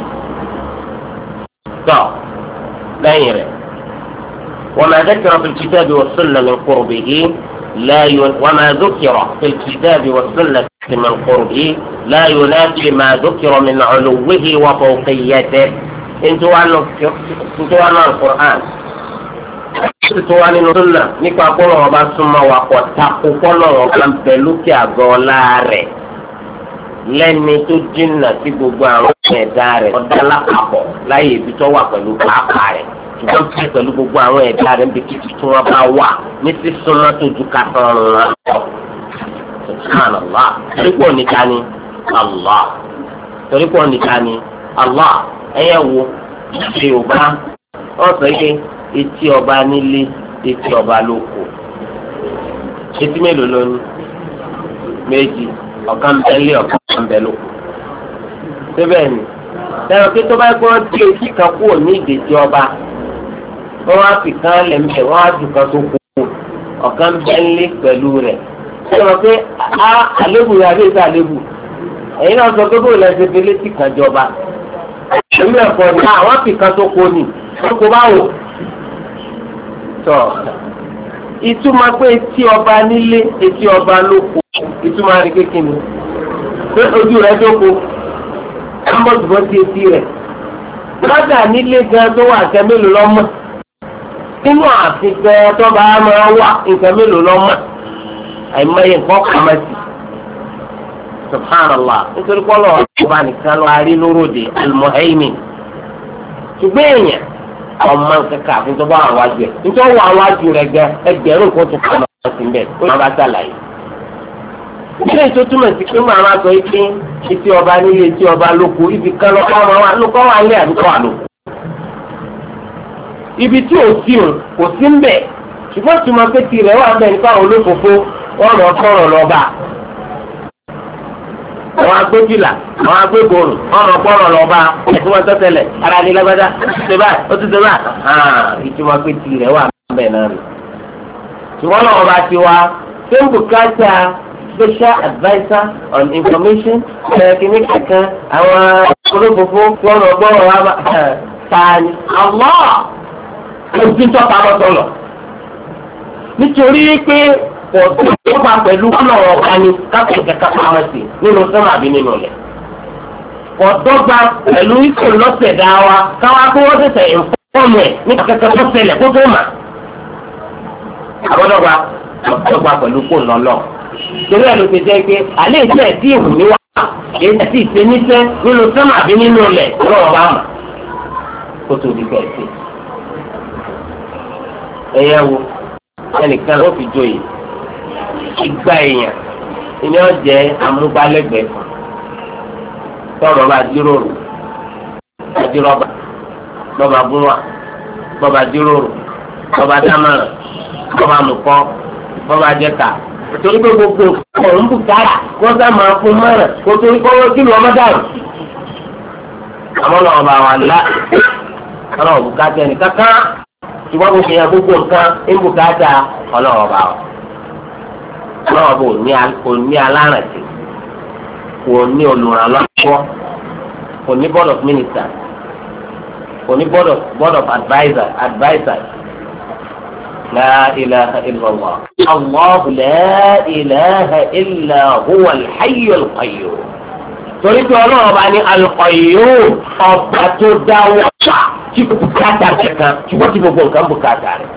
tọ́ lẹ́yìn rẹ̀ وما ذكر في الكتاب والسنة من قربه وما ذكر في الكتاب والسنة من قربه لا ينافي ما ذكر من علوه وفوقيته انتوا عن القرآن انتوا عن السنة nípa kọlọ ọba súnmọ́ wa kọ takò kọlọ ọba ń bẹ lókè àgọ́ láàrẹ lẹ́ni tó jìnnà sí gbogbo àwọn ẹ̀dá rẹ̀ ọdá lápapọ̀ láyé ibi tó wà pẹ̀lú pàápàá rẹ̀ ṣùgbọ́n kí pẹ̀lú gbogbo àwọn ẹ̀dá rẹ̀ níbi kíkí tí wọ́n bá wà ní sísúnmọ́ tó ju ká tán ọ̀run rẹ̀ lọ. subhanallah torí pọ̀ níta ni allah torí pọ̀ níta ni allah ẹ̀yẹ wo ṣe yorùbá wọ́n sọ pé etí ọba nílé etí ọba lóko etí mélòó ló ní méjì ọ̀kan bẹ́ẹ̀ lé ọ̀kan bẹ́ẹ̀ lóko síbẹ̀ ni lẹ́yìn pé tó bá gbọ́ tí etí kan kúrò ní ìdèjì ọba wọ́n wá fi kan lẹ́mẹ̀ wọ́n á dùn kan tó kú ọ̀kan bẹ́ńlẹ̀ pẹ̀lú rẹ̀ ṣé wọ́n pé àlébù rẹ̀ àbí ìta àlébù ẹ̀yin náà sọ pé bóyá ẹsẹ̀ fi létí kan jọba èmi ẹ̀kọ́ ni àwọn fi kan tó kú ni wọ́n kó bá wò tọ̀ ìtumọ̀ pé etí ọba nílé etí ọba lóko ìtumọ̀ rẹ̀ kékeré pé ojú rẹ̀ dóko ẹ̀mbọ̀dùbọ̀ sí etí rẹ̀ lọ́dà nílé gan tó wà nǹkan mélòó lọ́mọ nínú àfikẹ́ tó bá máa wà nǹkan mélòó lọ́mọ àìmọye nǹkan kàmá sí subhanallah nítorí pọ́lọ́ ọba nìkan ló arí lóróde al-Muhaymin ṣùgbọ́n èèyàn ọmọ kankan àfi tó bá wà wájú ẹ̀ nítorí wà wájú rẹ̀ gẹ ẹgbẹ̀rún kan tó kọ́ ọ́ sí mbẹ́ ó máa bá sàlàyé. ilé tó túmọ̀ sí pé màmá sọ pé etí ọba nílé etí ọba lóko ibi kan lọ́kọ́ wà lé àdúgbò àlò. ibi tí ò sí òun kò sí mbẹ̀ ṣùgbọ́n tí mo pé tirẹ̀ wà mbẹ̀ nípa àwọn olófòfó wọ́n lọ kọ́rọ̀ lọ́ba. àwọn agbébìlà àwọn agbébòrò ọ̀nà gbọ́rọ̀ lọ́ba ẹ̀sìn wọn tọ́tẹ̀lẹ̀ ara ní lágbádá ó ti ṣe báyìí ìtumọ̀ pé tirẹ̀ wà mbẹ̀ náà nù. ṣùgbọ́n náà ọba ti wá ṣé ń bùkátà special adviser on information kìíní kankan àwọn olófòfó wọn lọ gbọ́rọ̀ wá bá tani Allah ojú tó pamọ́ sọ̀lọ̀ nítorí pé ọ̀dọ́gba pẹ̀lú ọlọ́run ọ̀gá ni káfíń kẹta pamọ́ sí nínú sọ́mà àbí nínú rẹ̀ ọ̀dọ́gba pẹ̀lú ìsìn lọ́sẹ̀ dá wa káwá kó wọ́n tẹ̀sẹ̀ ìfọ́ọ̀mù ẹ̀ nípa kẹta tó ṣẹlẹ̀ kó tó mà àbọ̀dọ́gba ọ̀dọ́gba pẹ̀lú kó lọ́lọ́ torí ẹ̀ ló ti jẹ́ pé alẹ́ ìṣe ẹ̀ tí ìhùn mi wá èyí tí ìṣe níṣẹ́ nínú sọ́mà àbí nínú rẹ̀ ọlọ́run bá mà kó tó di kẹ̀sì ẹ̀yẹ wo ẹnìkan ló fi joyè igba èèyàn ìní ọ̀jẹ̀ amúgbálẹ́gbẹ̀ẹ́ kan tọ́rọ̀ bá jíròrò àjírọ́bà bọ́ba gúnwà bọ́ba jíròrò bọ́ba dámọ̀ràn bọ́ba mùkọ́ bọ́ba jẹ́ka torí pé gbogbo ọ̀hún bùkárà kó sá máa fún mọ́ràn kó torí kọ́ kí ni ọmọ dàrú àmọ́ lọ́wọ́ bá wà lá ọlọ́wọ́ bùkátà ẹnì kankan ṣùgbọ́n gbogbo yẹn gbogbo nǹkan ń bùkátà ọlọ́wọ́ bá wà. Ọlọ́wọ́ bò ní aláràǹtì kò ní olùrànlọ́wọ́ kò ní board of ministers kò ní board of advisers la ilaha illallah Allahu la ilaha illa huwa al-hayy al-qayyum torí pé ọlọ́wọ́ bá ní al-qayyum ọba tó dá wọ́n pa tí kò bùkátà kankan ṣùgbọ́n tí gbogbo nǹkan bùkátà rẹ̀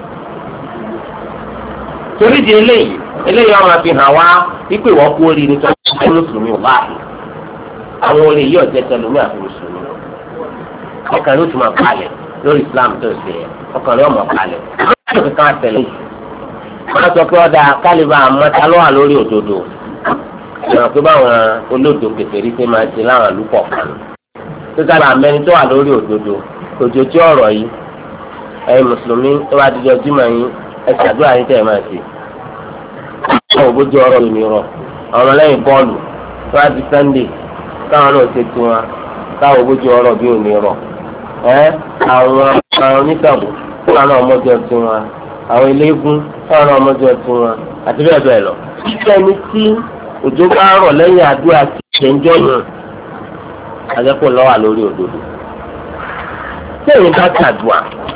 torí di eléyìí ọmọ fi hàn wá wípé ìwọ kú orí nítorí ọmọ mùsùlùmí wà àwọn orí yìí ọ̀jẹ̀ tẹlumi àti mùsùlùmí ọkàn ló ti máa palẹ̀ lórí Islam tó ṣe yẹ ọkàn ló máa palẹ̀ ọkàn kankan àtẹlẹ wọn sọ pé ọ̀dà kálíbà àmọ́ta ló wà lórí òdodo ìràn pé báwọn olódò kèfèrí ṣe máa ṣe láwọn àlùkọ̀ kan tó sábà mẹ́ni tó wà lórí òdodo òjò tí ọ̀rọ̀ yìí ẹ̀yin mùsùlùmí tó bá dijọ́ jímọ̀ yín ẹ ṣàdúrà yín tẹ̀ ẹ̀ máa ṣe àwọn òbójú ọ̀rọ̀ mi rọ àwọn lẹ́yìn bọ́ọ̀lù tó bá di Sunday káwọn náà ṣe tiwọn káwọn òbójú ọ̀rọ̀ bí òní rọ àwọn oníṣàbò káwọn náà mọ́jọ tiwọn àwọn eléégún káwọn náà mọ́jọ tiwọn àti bẹ́ẹ̀ bẹ́ẹ̀ lọ. títẹ̀ ní tí òjò bá rọ̀ lẹ́yìn àdúrà tí ṣẹ̀ńjọ́ yàn àjẹpọ̀ lọ́wọ́ lórí òdodo. sẹ́yìn bá ṣàdúrà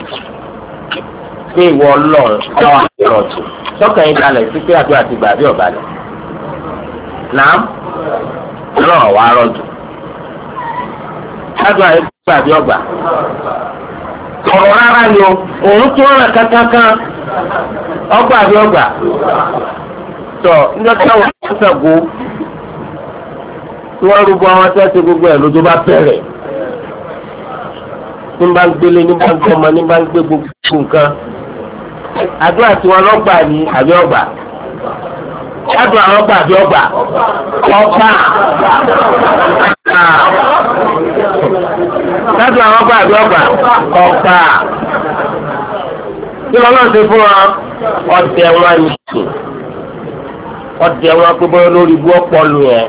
pé ìwọ ọlọ́run káwá ọ̀rọ̀ jù sọ́kàn yín balẹ̀ sí pé àdúrà ti gbà bí ọ̀balẹ̀ nàám ọlọ́run wà á rọ̀jù àdúrà yín gbà bí ọ̀gbà ọ̀rọ̀ rárá ni o òun tún rẹ̀ kankan ọgbà bí ọ̀gbà tọ̀ níjọ́ táwọn ṣàgó tí wọ́n rúbọ àwọn tí wọ́n ti gbogbo ẹ̀ lójú bá bẹ̀rẹ̀ ní bá ń gbélé ní bá ń gbọ́mọ ní bá ń gbé gbogbo nǹkan àdúrà tí wọn lọ́gbà ní àbí ọgbà àdúrà àwọn ọgbà àbí ọgbà ọgbà àdúrà àwọn ọgbà àbí ọgbà ọgbà tí wọn náà ṣe fún wọn ọdẹ wọn ní ọdẹ wọn pé bóyá lórí ibú ọpọlù yẹn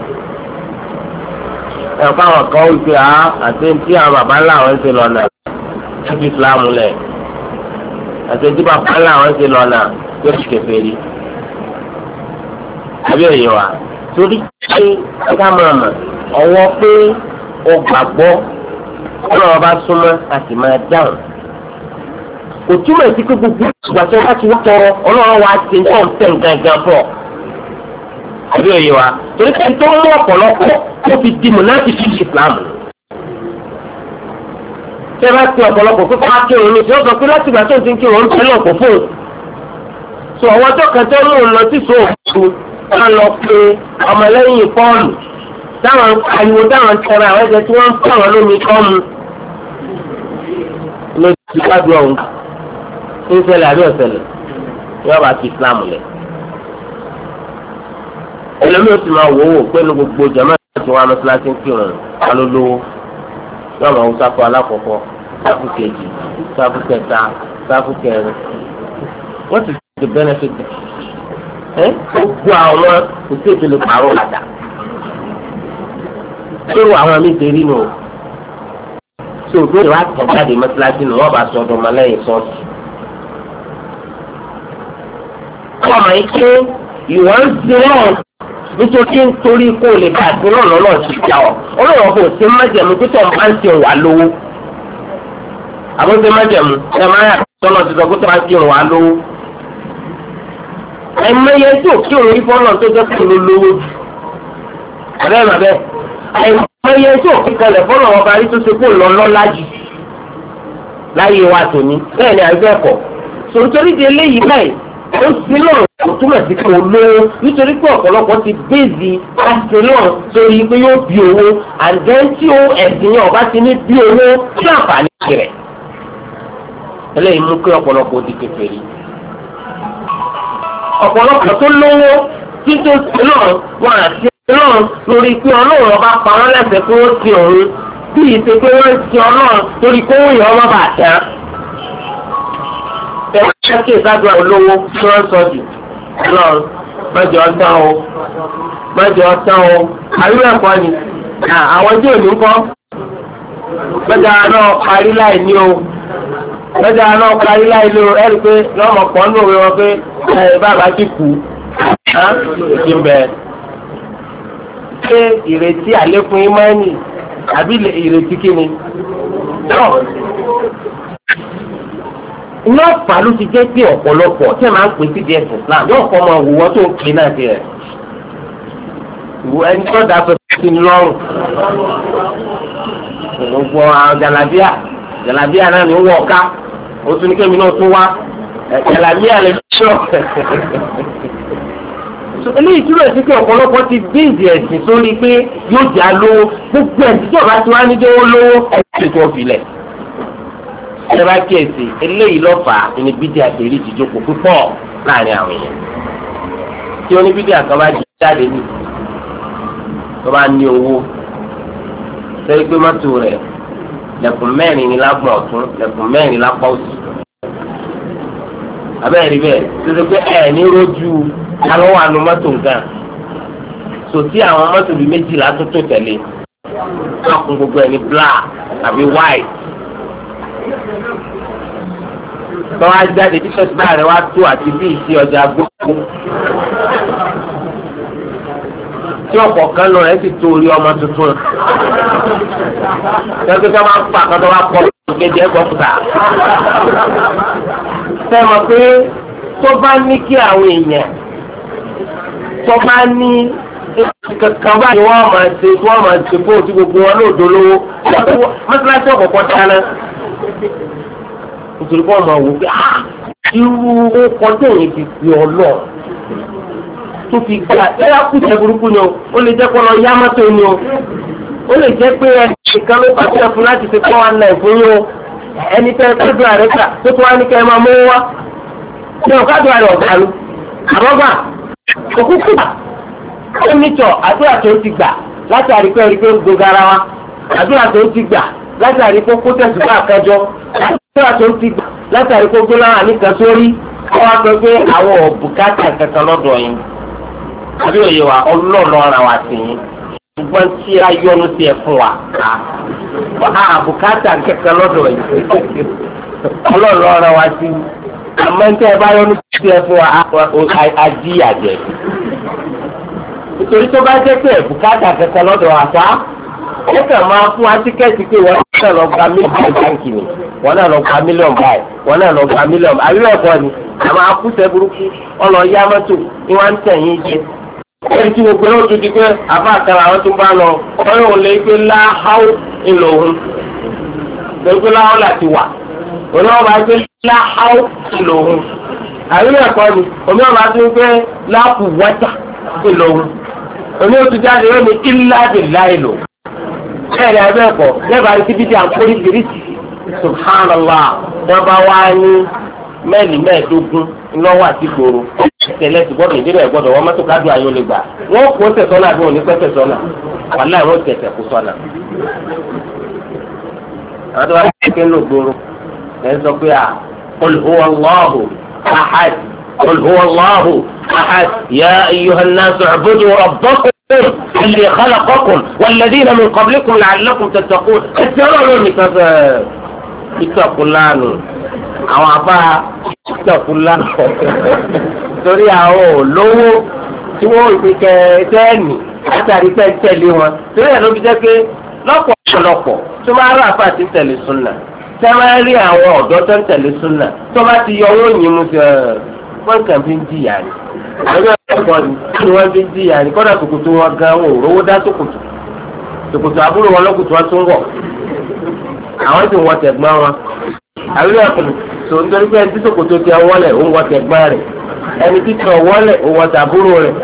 ẹ̀ fáwọn kan ó ṣe àti tí àwọn bàbá ńlá wọn ń ṣe lọ́nà ẹ̀fí Islam lẹ̀ àti tí bàbá ńlá wọn ń ṣe lọ́nà tó ti kẹfẹ́ rí àbí òye wa torí pé ká máa mọ̀ ọwọ́ pé o gbàgbọ́ ọlọ́wọ́ bá súnmọ́ a sì máa dáhùn kò túmọ̀ sí pé gbogbo ìgbà tó bá ti wá tọrọ ọlọ́wọ́ wa ti ń tọ̀ ń tẹ̀ gangan fún ọ àbí òye wa torí pé tó mú ọ̀pọ̀lọpọ̀ tó fi dìmọ̀ láti fi ìsìlámù. ṣé bá ti ọ̀pọ̀lọpọ̀ pé ká kírun ní ìṣòro sọ pé láti ìgbà tó ti ń kírun ń tẹ́lẹ̀ ọ̀pọ̀ fóun. sọ ọwọ́ tó kàn tó mú un lọ sí sóòkù wọn lọ pé ọmọlẹ́yìn Pọ́ọ̀lù táwọn ariwo táwọn tẹ̀ra àwọn ẹ̀jẹ̀ tí wọ́n ń fáwọn lómi kọ́ mu ló ti kájú ọ̀hún ń ṣẹlẹ̀ àbí ọ̀ṣẹlẹ̀ yóò bá fi Islam lẹ̀. ẹlòmíì ó sì máa wò ó pé ní gbogbo jàmáà tí wọ́n á mọ́sálásí ń kírun wọn ló lówó yóò máa wò sáfù alákọ̀ọ́kọ́ sáfù kejì sáfù kẹta sáfù kẹrin wọ́n ti the benefit gbogbo àwọn òsì ètò lè pààrọ̀ àdá lórí àwọn mi ṣe rí nù so òbí wa tẹ̀ jáde mọ́sálásí nù wọ́n bá sọ ọdún ọmọlẹ́yìn sọ́ọ̀tì. ọmọ yìí pé ìwọ́n ń sin náà nítorí kó lè bá àti náà lọ́nà ti jà ọ́ ọlọ́run kò sí májẹ̀mú pé tó máa ń sin wà lówó àbọ̀sẹ̀ májẹ̀mú ẹ̀ máa yà tọ́nà ti sọ pé tó máa ń sin wà lówó. ẹ̀mẹ́yẹ tí ò kí òun rí fọ́nà tó jẹ́ kó ló lówó abẹ́ màbẹ́ ẹ̀mẹ́yẹ tí ò kí kalẹ̀ fọ́nà ọba rí tó ṣe kó lọ lọ́lá jù láyé wa tòní bẹ́ẹ̀ ni àgbẹ̀ ẹ̀kọ́ sòtórí di eléyìí báyìí ó sí náà kò túmọ̀ sí pé olówó nítorí pé ọ̀pọ̀lọpọ̀ ti béèzì àti náà sórí pé yóò bí owó àǹdẹ́ tí ó ẹ̀sìn yẹn ọba ti ní bí owó tí àǹfààní rẹ̀ eléyìí mú pé ọ̀pọ̀lọpọ̀ di kékeré ọ̀pọ̀lọpọ̀ tó lówó títí náà wọn àti náà lórí pé ọlọ́run ọba pa wọ́n lẹ́sẹ̀ pé ó ti òun bí ìṣe pé wọ́n ti ọlọ́run torí kó wọ́n yàn ọmọ bàtà. ẹ̀ka kí ìsádùn olówó tí wọ́n sọ jù ọlọ́run mẹ́jọ ọ̀tán o mẹ́jọ ọ̀tán o àríwá ẹ̀kọ́ ni àwọn tí ò ní kọ́ mẹ́jọ náà parí láì ní o mẹ́jọ náà parí láì ní o ẹ̀rí pé lọ́mọ pọ̀ ń lòwe wọn pé bàbá ti kú ti ń bẹ ṣé ìrètí àlékún ìmọ̀ẹ́nì àbí ìrètí kí ni iná ọ̀pá ló ti jẹ́ pé ọ̀pọ̀lọpọ̀ tí ẹ máa ń pè sí díẹ̀ fún Islam yóò kọ́ ọmọ òwúwọ́ tó ń pè náà ti rẹ̀ ìwọ ẹni tó dáa fẹ́ sí ní lọ́rùn gbogbo àwọn jàlábíà náà ní ó wọ̀ ká ó tún ní kémi náà tún wá jàlábíà lè ṣọ́ eléyìí túbọ̀ sí pé ọ̀pọ̀lọpọ̀ ti bíìsì ẹ̀sìn sórí pé yóò jà lówó gbogbo ẹ̀sìn tí ọba ti wá ní jẹ́wọ́ lówó ẹ̀sìn tó filẹ̀. ẹ bá kíyèsí eléyìí lọ́fà ní bídí àtẹ̀rí ti jókòó púpọ̀ láàrin àwọn èèyàn. tí oníbídí àkàn bá jáde ní tó bá ní owó lẹ́yìn pé mọ́tò rẹ̀ lẹ̀kùn mẹ́rin ní lágbọ̀n ọ̀tún lẹ̀kùn mẹ́rin lápá òsì. abẹ́rẹ́ bẹ́ẹ̀ tó ṣe pé ẹ̀ ní rójú alọ́ wà nù mọ́tò nǹkan sòtí àwọn mọ́tò bíi méjìlá tó tó tẹ̀lé káàkùn gbogbo ẹ̀ ní black tàbí white tọ́wọ́ ajáde tíṣọ́ọ̀tì báyìí rẹ̀ wá tó àti bí ìṣe ọjà gbogbo tí ọ̀pọ̀ kan lọ rẹ̀ sì tó orí ọmọ tuntun lọ́sọ̀ tó máa ń pa àkọ́tọ́ wá pọ̀ kéde ẹ̀gbọ́n kùtà sẹ́wọ̀n pé tó bá ní kí àwọn èèyàn tó bá ní kankan báyìí wọ́n máa ṣe fún òtí gbogbo wọn lóòdó lówó mọ́tíláṣí ọ̀kọ̀ọ̀kan dáná nítorí kí wọ́n máa wò pé irú ọkọ̀ tẹ̀yìn ti fi ọlọ́ tó fi gbà ẹ̀yà kù jẹ́ burúkú ni ó lè jẹ́ kó lọ yá mọ́tò ni ó lè jẹ́ pé ẹnìkan ló pàṣẹ fún láti fi kọ́ wa náà fún yín o ẹni tẹ́ tọ́jú ààrẹ kà tó tó wá ní kẹ́ ẹ máa mú wá ní ọ̀kadù ààrẹ ọ̀gá lu àbọ̀gbà òkúkú ó nítọ̀ àdúrà tó ti gbà látàrí pé ẹ̀rí pé ń gbogbo ara wa àdúrà tó ti gbà látàrí pé kó tẹ̀sùn bá àkájọ àdúrà tó ti gbà látàrí pé gbólá wà nìkan sórí ọwọ́ sọ pé àwọn òbúkátà kankan lọ́dọ̀ yín àbí òye wa ọlọ́ọ̀lọ́ ara wa sí yín ṣùgbọ́n tí a yọnu sí ẹ fún wa àbùkátà kankan lọ́dọ̀ yín ọlọ́ọ̀lọ́ ara wa sí yín àmọ́ tí ẹ bá yọnu sí ẹ fún wa àjíyàjẹ́ nítorí tó bá jẹ́ pé bùkátà kankan lọ́dọ̀ wa fa ó kàn máa fún wa tíkẹ́ẹ̀tì pé wọ́n náà lọ gba mílíọ̀nù báńkì ni wọ́n náà lọ gba mílíọ̀nù báyìí wọ́n náà lọ gba mílíọ̀nù àbílẹ̀ ẹ̀kọ́ ni àmọ́ akúṣẹ́ burúkú ọlọ yá mọ́tò ni wọ́n ń tẹ̀yìn jẹ. ẹni tí gbogbo náà tún di pé àbá àkàrà àwọn tó ń bá lọ wọ́n yóò lé pé láháù ńlò òun lórí pé láháù láti wà òun náà máa gbé láháù ńlò òun àbílẹ̀ ẹ̀kọ́ ni òun náà máa tún gbé láàpù wọ́tà ńlò òun oní oṣù jáde yóò ní ilá billahi lò ẹ̀rẹ̀ abẹ́ẹ̀kọ́ lẹ́bàá ti bíi àpòlíṣiríṣi subhanallah dábà wá ní mẹ́lì mẹ́ẹ̀ẹ́dógún lọ́wọ́ àti gbòòrò tẹ̀lé ti gbọ́dọ̀ ìdílé ẹ̀ gbọ́dọ̀ wọ́n mọ́tò kádùn ayọ̀ lè gbà wọ́n kó tẹ̀sọ́nà àbí wọn ní pẹ́ tẹ̀sọ́nà wàláì wọ́n tẹ̀sẹ̀ kó sọ́nà. àwọn tó wá kéèké ń lò gbòòrò ẹ̀ ń sọ pé qul huwa Allahu ahad qul huwa Allahu ahad ya ayyuhan nasu u'budu rabbakum الذي خلقكم والذين من قبلكم لعلكم تتقون اتقوا نكاف اتقوا الله àwọn àbá ìtọ̀kùnlá torí àwọn olówó tí wọ́n rí kẹ sẹ́ẹ̀nì látàrí pé tẹ̀lé wọn torí ẹ̀ ló fi jẹ́ pé lọ́pọ̀lọpọ̀ tó máa rí àbá àti tẹ̀lé súnà tí wọ́n máa rí àwọn ọ̀dọ́ tó ń tẹ̀lé súnà tó bá ti yọ owó yìí mú sí wọ́n kàn fi ń jìyà ni àwọn ẹ̀kọ́ ni wọ́n fi ń jìyà ni kọ́dà tòkòtò wọn gan wọn ò rówó dá tòkòtò àbúrò wọn lọ́kùtù wọn tún wọ̀ àwọn sì wọ́n tẹ̀gbọ́n wọn àwọn ẹ̀kọ́ tó ń torí pé ẹni tí sòkòtò ti wọlé òun wọ́n tẹ̀gbọ́n rẹ̀ ẹni tí tọ̀ wọlé òun wọ́n tàbúrò rẹ̀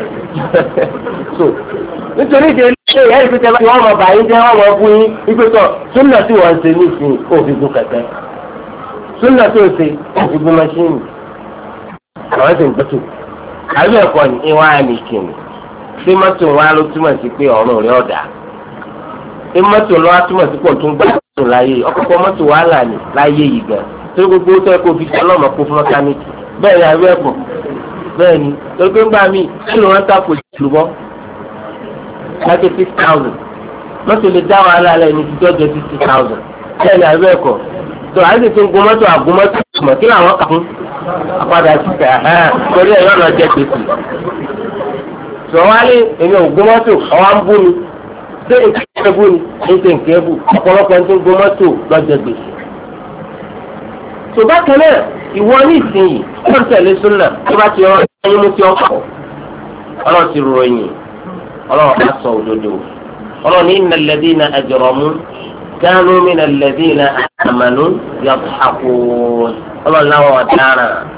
so nítorí ìdè ilé ìyá ìpínlẹ̀ bá wọ́n mọ̀ báyìí jẹ́ wọ́n mọ̀ fún yín ìpínlẹ̀ súnà tí wọ́n ń ṣe ní ìsìn òfin gun kẹ̀kẹ́ súnà tó ṣe òfin gun mọ́ṣíìnì àwọn ẹ̀sìn gbẹ́tù àwọn ẹ̀kọ́ ni ìwọ̀n àmì kìnnì bí mọ́tò wa ló túmọ̀ sí pé ọ̀run rẹ̀ ọ̀dà bí mọ́tò lọ́wọ́ túmọ̀ sí pé òtún gbà tó láyé ọkọ̀ mọ́tò wàhálà ní láyé yìí gan torí gbogbo tó ẹ̀kọ́ fi ọlọ́mọ kó fún mọ́kánìkì bẹ́ẹ̀ ni àwọn ẹ̀kọ́ bẹ́ẹ̀ ni torí pé ńgbà míì nínú wọn ta kò lùbọ́ láti 6,000 mọ́tò lè dá wàhálà lẹ́yìn ní títí ọjọ́ 60,000 bẹ́ẹ̀ ni àwọn ẹ̀kọ́ tó àyè tó ń gun mọ́tò àgùnmọ́tò mọ̀ kí làwọn kà fún apádà síta torí ẹ̀yọ́ lọ jẹ gbèsè sọ̀wálé èmi ò gun mọ́tò ọwọ́ ń bú mi ṣé nǹkan ẹ̀bù ni ṣé nǹkan ẹ̀bù ọ̀pọ̀lọpọ̀ ẹni tó ń gun mọ́tò lọ jẹ gbèsè. tó bá kẹ́lẹ́ ìwọ ní ìsinyìí ó ń tẹ̀lé súnà tó bá ti ọ̀rọ̀ ẹyin mú ti ọkọ̀ ọlọ́run ti ròyìn ọlọ́run bá sọ òdodo ọlọ́run ní innal ladina ajramu kanu minal ladina amanu yadhakun ọlọ́run láwọn ọ̀daràn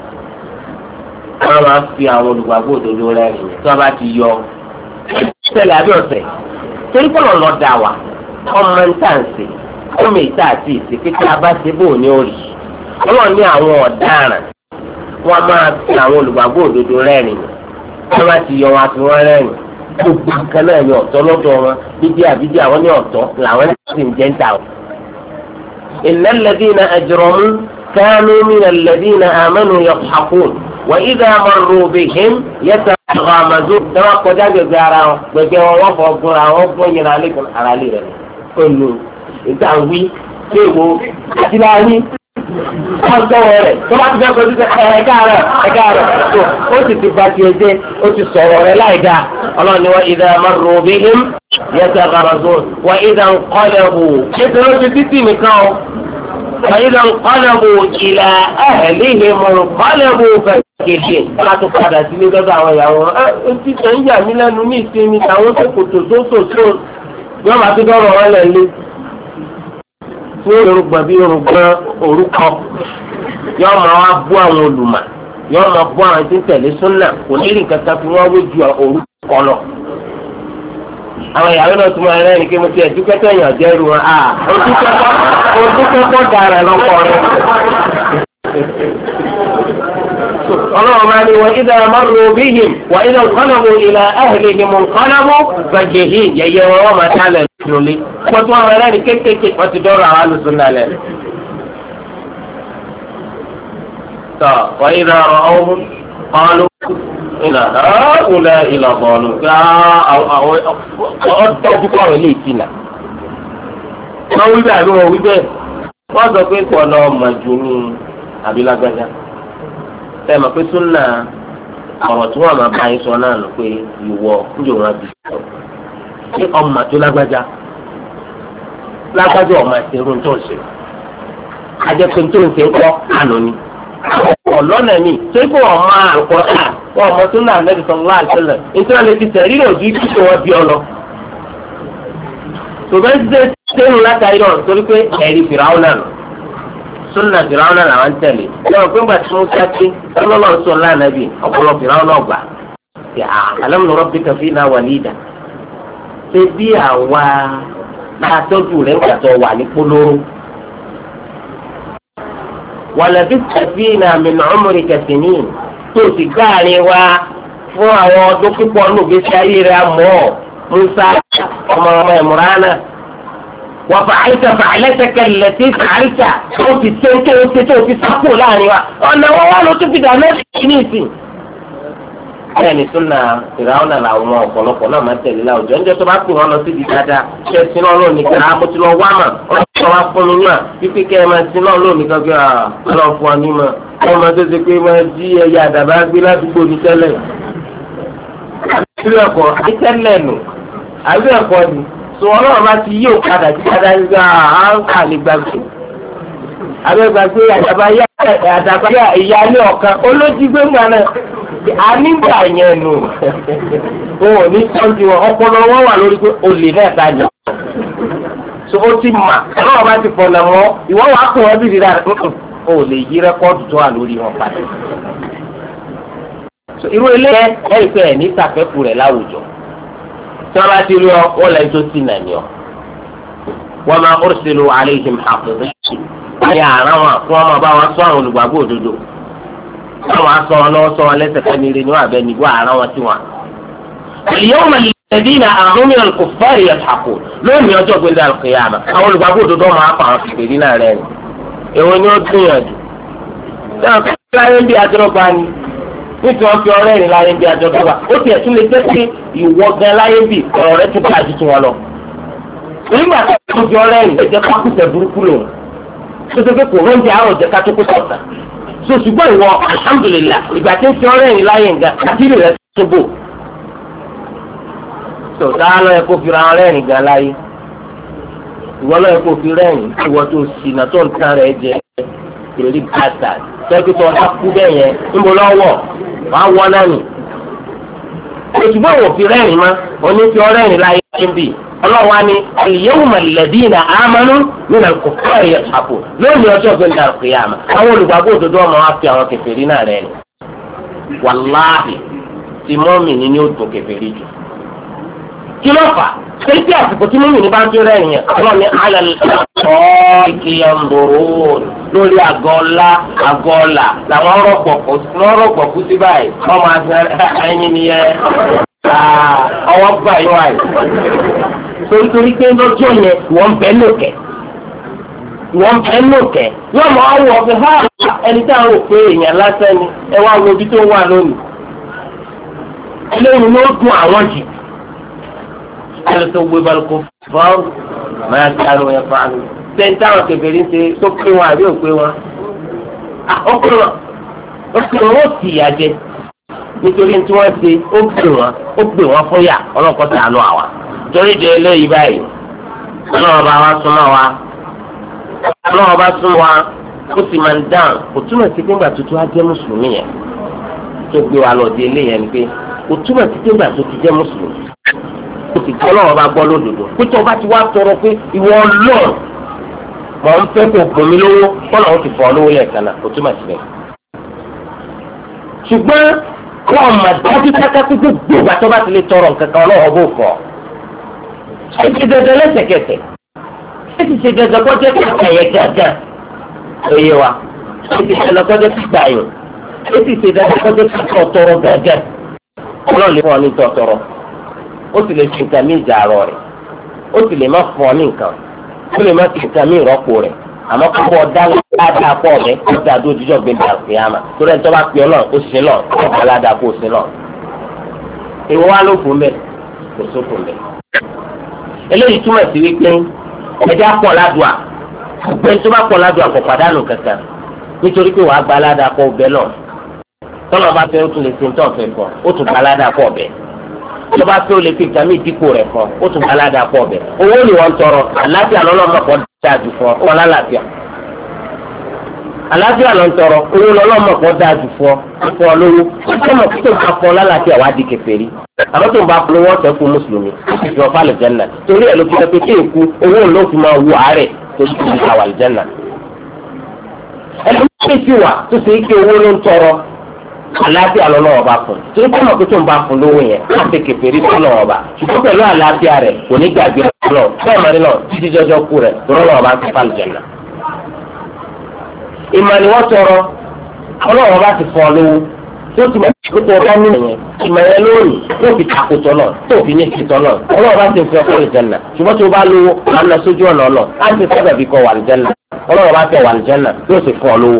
wọ́n máa fi àwọn olùgbàgbọ́ òdodo rẹ̀ rìn tí wọ́n bá ti yọ ṣẹlẹ̀ àbí ọ̀sẹ̀ torí pé ọ̀nà ọ̀dà wà ọmọ ntànsì ọmọ ìta àti ìsìnkú tí a bá ṣe bò ní orí ọlọ́run ní àwọn ọ̀daràn wọ́n máa fi àwọn olùgbàgbọ́ òdodo rẹ̀ rìn tí wọ́n bá ti yọ wọn àfi wọ́n rẹ̀ rìn gbogbo nǹkan náà ní ọ̀tọ̀ lọ́dọ̀ wọn bídí àwọn ní ọ̀tọ̀ làwọn sì ń jẹ́ ń tà wọ́n. innal ladina ajramu كانوا من الذين آمنوا يضحكون وإذا مروا بهم يتغامزون ترى قد جاءوا بجوا وفقوا وفقوا عليكم على ليرة كله إنت أوي كيفو أتلاقي ọgbọ́wọ́ rẹ̀ tó bá ti fẹ́ kojú sí ẹ̀ka rẹ̀ tó ó sì ti bá tiẹ̀ jẹ́ ó ti sọ̀rọ̀ rẹ̀ láìda ọlọ́run ni wọ́n idha marru bihim yataghamazun wa idha inqalabu nítorí ó ti títì nìkan o. فإذا انقلبوا إلى أهلهم انقلبوا فكهين لا تقعد سنين دعوة يا أنت تنجا من النمي سنين تعوى سكوتو سوسو يوم أتدور ولا اللي fún yorùbá bí yorùbá orúkọ yóò máa bú àwọn olùmọ̀ yóò máa bú àwọn tí ń tẹ̀lé súnà kò ní rí nǹkan kan fi wọ́n wé ju orúkọ lọ. àwọn ìyàwó náà tún máa rẹ́ ni kí mo ti ẹ̀dúkẹ́ tó yàn jẹ́ ru wọn ojúkẹ́ kọ́ dára lọ́kọ̀ rẹ̀. ọlọ́run máa ní wọn idha marru bihim wa idha inqalabu ila ahlihim inqalabu fakihin yẹ̀yẹ́ wọn wọ́n máa tálẹ̀ lólé. wọ́n tún àwọn ẹlẹ́ni kéékèèké wọ́n ti dọ́rọ̀ àwọn alùsùn náà lẹ̀. tọ́ wa idha ra'awhum qalu ìlà ọ̀húnlẹ̀ ìlà bọ̀ọ̀lù ọ̀dọ́jú kọ́ àwọn ilé ìtìnà. wọ́n wí bẹ́ẹ̀ àbí wọ́n wí bẹ́ẹ̀ wọ́n sọ pé kọ́ lọ mọ̀ jù ní abilágbájá. ẹ mọ̀ pé súnà ọ̀rọ̀ tí wọ́n máa bá yín sọ náà lọ pé ìwọ níjọ wọn bí sọ. ṣé ọmọ tó lágbájá ọmọ ẹ̀sìn irun tó ń ṣe. ajẹ́pẹ́ tó ń ṣe ń kọ́ àná ni. ọlọ́nà ni ṣé kó wọn máa àkọ́ wọn ọmọ tó náà lẹ́bi sọ̀rọ̀ láti ṣẹlẹ̀ nítorí wọn lè fi tẹ̀rí lò ju kí wọn bí ọ lọ. tòbẹ́ ti sẹ́nu látàrí náà torí pé ẹ̀rí fìràwọ́ náà lọ. súnà fìràwọ́ náà làwọn ń tẹ̀lé. lọ́wọ́ pé ńgbà tí wọ́n ká sí ọlọ́lọ́ sọ lánàá bì ọ̀pọ̀lọ fìràwọ́ náà gbà. alam nurabbika fina walida ṣe bí àwa máa tọ́jú rẹ̀ nígbà tó wà ní polówó. wàlẹ́bí sàfihàn àmì ọmọrì kẹsìnì tó ti gáàrin wa fún àwọn ọdún púpọ̀ nùgbésí ayé rẹ̀ mọ́ Musa ọmọ Imrana. وفعلت فعلتك التي فعلت ó ti tẹ́ tó ti sápò láàrin wa ọ̀nà wọn wá ló tún fi dáná sí ní ìsìn. bẹ́ẹ̀ ni súnà ìràwọ̀nà làwọn ọ̀pọ̀lọpọ̀ náà máa tẹ̀lé láwùjọ níjẹ́ tó bá pè wọ́n lọ síbi dáadáa kẹ́ ẹ sin náà lónìí kan mo ti lọ wá mà ọlọ́pàá wá fún mi náà wípé kẹ́ ẹ máa sin náà lónìí kan kí ọlọ́ fún ọ ní mà wọ́n máa tó ṣe pé máa jí ẹyẹ àdàbà gbé ládùúgbò ní tẹ́lẹ̀. àbí ẹ̀kọ́ àbí tẹ́lẹ̀ nù àbí ẹ̀kọ́ ni sọ ọlọ́run bá ti yí òkadà tí kadà ń gbà á ń kà lè gbàgbé abẹ́gbàgbé àdàbà ìyáálé ọ̀kan olójúgbé mọ́nà ànígbà yẹn nù wọn ò ní sọ́ńtì wọn ọpọlọ wọn wà lórí pé olè náà dájà so ó ti mà ọlọ́run bá ti fọ̀nà mọ́ ìwọ́n wàá kó wọn bí dídá ó lè yí rẹ́kọ́ọ̀dù tó wà lórí wọn padà so irú eléyẹ ẹ̀rí pé ẹ̀ ní sàfẹ́kù rẹ̀ láwùjọ. tí wọ́n bá ti rí ọ wọ́n lẹ́yìn tó ti nà ní ọ. wa ma ursilu alayhim hafidhin. wọ́n yà àrán wọn fún ọmọ bá wọn sọ àwọn olùgbàgbọ́ òdodo. wọ́n wá sọ wọn lọ́wọ́ sọ wọn lẹ́sẹ̀ fẹ́ nílé níwọ̀n abẹ́ nígbà àrán wọn sí wọn. al-yawma alladhina amanu min al-kuffari yadhhakun. lónìí ọjọ́ gbẹ̀dẹ̀ al-qiyamah àwọn olùgbàgbọ́ òdodo máa fà wọn fìfèrí náà rẹ̀ ni. èwo ni ó gbìyànjú. nítorí wọn fi ọ̀rẹ́ rìn láyé bí ajọ dọ́gba ó tiẹ̀ tún lè jẹ́ pé ìwọ gan láyé bí ọ̀rọ̀ rẹ tún bá ju tiwọn lọ. nígbà tó fi ọ̀rẹ́ rìn ẹ̀jẹ̀ kákùsẹ̀ burúkú lòun tó ṣe pé kò rọ́ǹdì àárọ̀ jẹ́ ká tó kó sọ̀tà. so ṣùgbọ́n ìwọ alhamdulillah ìgbà tí ń fi ọ̀rẹ́ rìn láyé nǹkan àtìrì rẹ tó bò. tó dáa lọ́yẹ kó fi ra ọ̀rẹ́ rìn gan láyé ìwọ lọ́yẹ kó fi rẹ́rìn ìwọ tó ṣìnà tó ń tán rẹ jẹ ìrírí bàtà tẹ́kítọ́ ọ̀dà kú bẹ́ẹ̀ yẹn níbo lọ́wọ́ wàá wọ́ náà nì. òṣùgbọ́n wò fi rẹ́rìn má oní fi ọrẹ́rìn láyé ń bì ọlọ́wà ni al-yawma alladhina amanu min al-kuffari yadhhakun lónìí ọjọ́ gbẹ̀ndà al-qiyamah àwọn olùgbàgbọ́ òdodo ọmọ wa fi àwọn kèfèrí náà rẹ̀ ni. wàláhì tí mọ́mìnì ni ó tó kèfèrí jù. kí ló fà ṣé tí àsìkò tí mọ́mìnì bá ń fi rẹ́rìn yẹn ọlọ́run ní ala al-ara'iki yanzurun lórí àgọ́lá làwọn rọ̀gbọ̀kú sí báyìí wọ́n máa fi ẹyin nìyẹn ọwọ́ gbà yín wáyé. torí pé lọ́jọ́ yẹn wọ́n bẹ́ lókè wọ́n máa wọ ọ̀fẹ́ ha ẹni tí a rò pé èèyàn lásán ni ẹ wá wo ibi tó wà lónìí. eléyìí ló dùn àwọn jù. ẹni tó gbé balùkù fún máa ń sáré wọn fún àná. sẹ́ńtà àwọn kẹfẹ́rí ń ṣe tó pé wọn àbí òpé wọn. ọkùnrin ó sì yà jẹ nítorí tí wọ́n ṣe ó gbé wọn fún yà ọlọ́kọ̀ tàánú àwa. torí jẹ eléyìí báyìí ọlọ́wọ́ bá wa súnmọ́ wa ọlọ́wọ́ bá súnmọ́ wa ó sì máa ń dáhùn kò túmọ̀ sí péńgbà tuntun á jẹ́ mùsùlùmí yẹn tó gbé wa lọ di eléyìí yẹn ni pé kò túmọ̀ sí péńgbà tó ti jẹ́ mùsùlùmí kò sì gbọ́ ọlọ́wọ́ bá gbọ́ lódodo pé tó bá ti wá tọrọ pé ìwọ Ọlọ́run mọ̀ ń fẹ́ kó gbòmí lówó kọ́nà ó ti fọ́ lówó lẹ́ẹ̀kan náà kò túmọ̀ síbẹ̀. ṣùgbọ́n wọ́n mọ̀ dájú pátákó gbogbo ìgbà tó bá ti lè tọrọ nǹkan kan ọlọ́wọ́ bó fọ́ ẹ ti dandan lẹ́sẹ̀kẹsẹ̀ ẹ ti ṣe dandan kọjá kíkà yẹn gángan oyè wa ẹ ti ṣe lọ́kọ́jọ́ kíkà yẹn ẹ ti ṣe dandan kọjá kíkà ọ̀tọ̀rọ̀ gángan ọlọ́run lè fún ọ ní tọ̀tọ̀rọ̀ ó sì lè fi nǹkan mí ìjà àrọ̀ rẹ̀ ó sì lè má fún ọ ní nǹkan ó lè má fi nǹkan mí ìrọ́pò rẹ̀ àmọ́ kó bọ́ dáadáa pọ̀ rẹ̀ ó ti àdó ojújọ́ gbé ní àfihàn torí ẹni tó bá pè ọ náà ó sì lọ ọ̀gá aládàá kó o sí lọ. ìwọ wa ló fún bẹ́ẹ̀ kò sófin bẹ́ẹ̀. eléyìí túmọ̀ sí wípé ẹja pọ̀ ládùá ọgbẹ́ tó bá pọ̀ ládùá kò pàdánù kankan nítorí pé wàá gba aládàá kó bẹ́ẹ̀ lọ. tọ́lọ̀ bá fẹ́ ó tún lè ṣe tó ọ̀fẹ́ fún ó tún gba aládàá kó bẹ́ẹ̀. tó bá fẹ́ ó lè fi ìgbà míì dípò rẹ̀ fún ó tún gba aládàá kó bẹ́ẹ̀. owó ni wọ́n tọrọ àlàáfíà lọ́lọ́mọ̀kọ́ dájú fún ọ wọn lálàáfíà àlàáfíà ló ń tọrọ owó lọ́lọ́mọ̀kọ́ dájú fún ọ lówó ọmọ tó bá fọ lálàáfíà wá di kèfèrí àmọ́ tó bá fún wọn sẹ́kù mùsùlùmí ìfì ọ̀fà àlùjánnà torí ẹ̀ ló fi pé kéèkú owó ló fi máa wù àárẹ̀ tó ti fi àwọn àlùjánnà. ẹni tó ti wà tó ṣe ike owó ló ń tọrọ àlàáfíà lọ́wọ́ ọba fún torí pé ọmọ tó ń bá fún lówó yẹn láti kèfèrí tó lọ́wọ́ ọba ṣùgbọ́n pẹ̀lú àlàáfíà rẹ̀ kò ní gbàgbé ọlọ́ bẹ́ẹ̀ mọ́ nínú títí jọjọ́ kú rẹ̀ lọ́wọ́ ọba ti fàlù jẹ̀nà. ìmọ̀ ni wọ́n tọrọ ọlọ́wọ́ ọba ti fọ́ lówó tó ti mọ̀ tó ọba nínú yẹn ìmọ̀ yẹn lónìí tó fi takùtọ̀ náà tó fi ní ìfitọ̀ náà ọlọ́wọ́ ọba ti fẹ́ fọ́ ìjẹ̀nà ṣùgbọ́n tó bá lówó à ń lọ sójú ọ̀nà ọlọ́ á ti sábà bí kọ́ wà lìjẹ̀nà ọlọ́wọ́ ọba tẹ̀ wà lìjẹ̀nà yóò sì fọ́ lówó.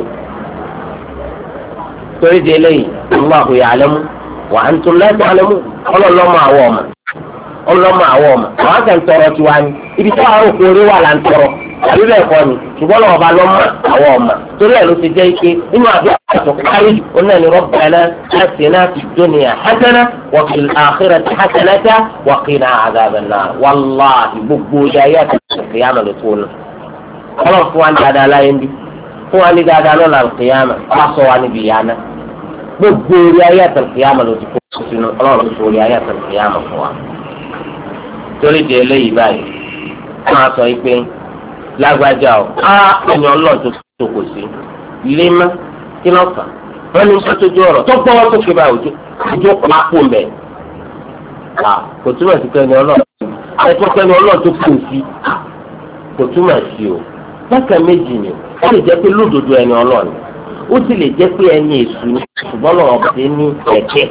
torí di eléyìí Allahu ya'lamu wa antum la ta'lamun ọlọ́lọ́mọ àwọ̀ ọ̀mà àwọn kan tọrọ tiwa ni ibi tí àwọn òkú orí wà là ń tọrọ àbí bẹ́ẹ̀ kọ́ ni ṣùgbọ́n lọ́wọ́ bá lọ́mọ àwọn ọ̀mà torí ẹ̀ ló ti jẹ́ ike nínú àdúrà tó kárí onáà ni Rabbana atina fid dunya hasana wa fil akhirati hasanatan wa qina adhaban nar wàláhì gbogbo ayé àti ìyàmà ló tó nù. ọlọ́run fún wa ní dáadáa láyé ń bí fún wa ní dáadáa lọ́la àlùkìyàmà wá sọ wa níbi ìyá náà gbogbo orí ayé àti àlùkìyàmà ló ti kó sínú ọlọ́run tó orí ayé àti àlùkìyàmà fún wa. torí di eléyìí báyìí wọ́n á sọ yìí pé lágbájá o ẹni ọlọ́run tó tó kò sí lémá kí ló fà wọ́n ní sọ́tójú ọ̀rọ̀ tó gbọ́wọ́ tó ké báyìí ojú pápó mbẹ́ kò túmọ̀ sí pé ẹni ọlọ́run tó kò sí kò túmọ̀ sí o bákan méjì ni ó lè jẹ́ pé lódodo ẹni ọlọ́run ó sì lè jẹ́ pé ẹni èṣù ni ṣùgbọ́n lọ́wọ́ bá ti ní ẹ̀jẹ̀.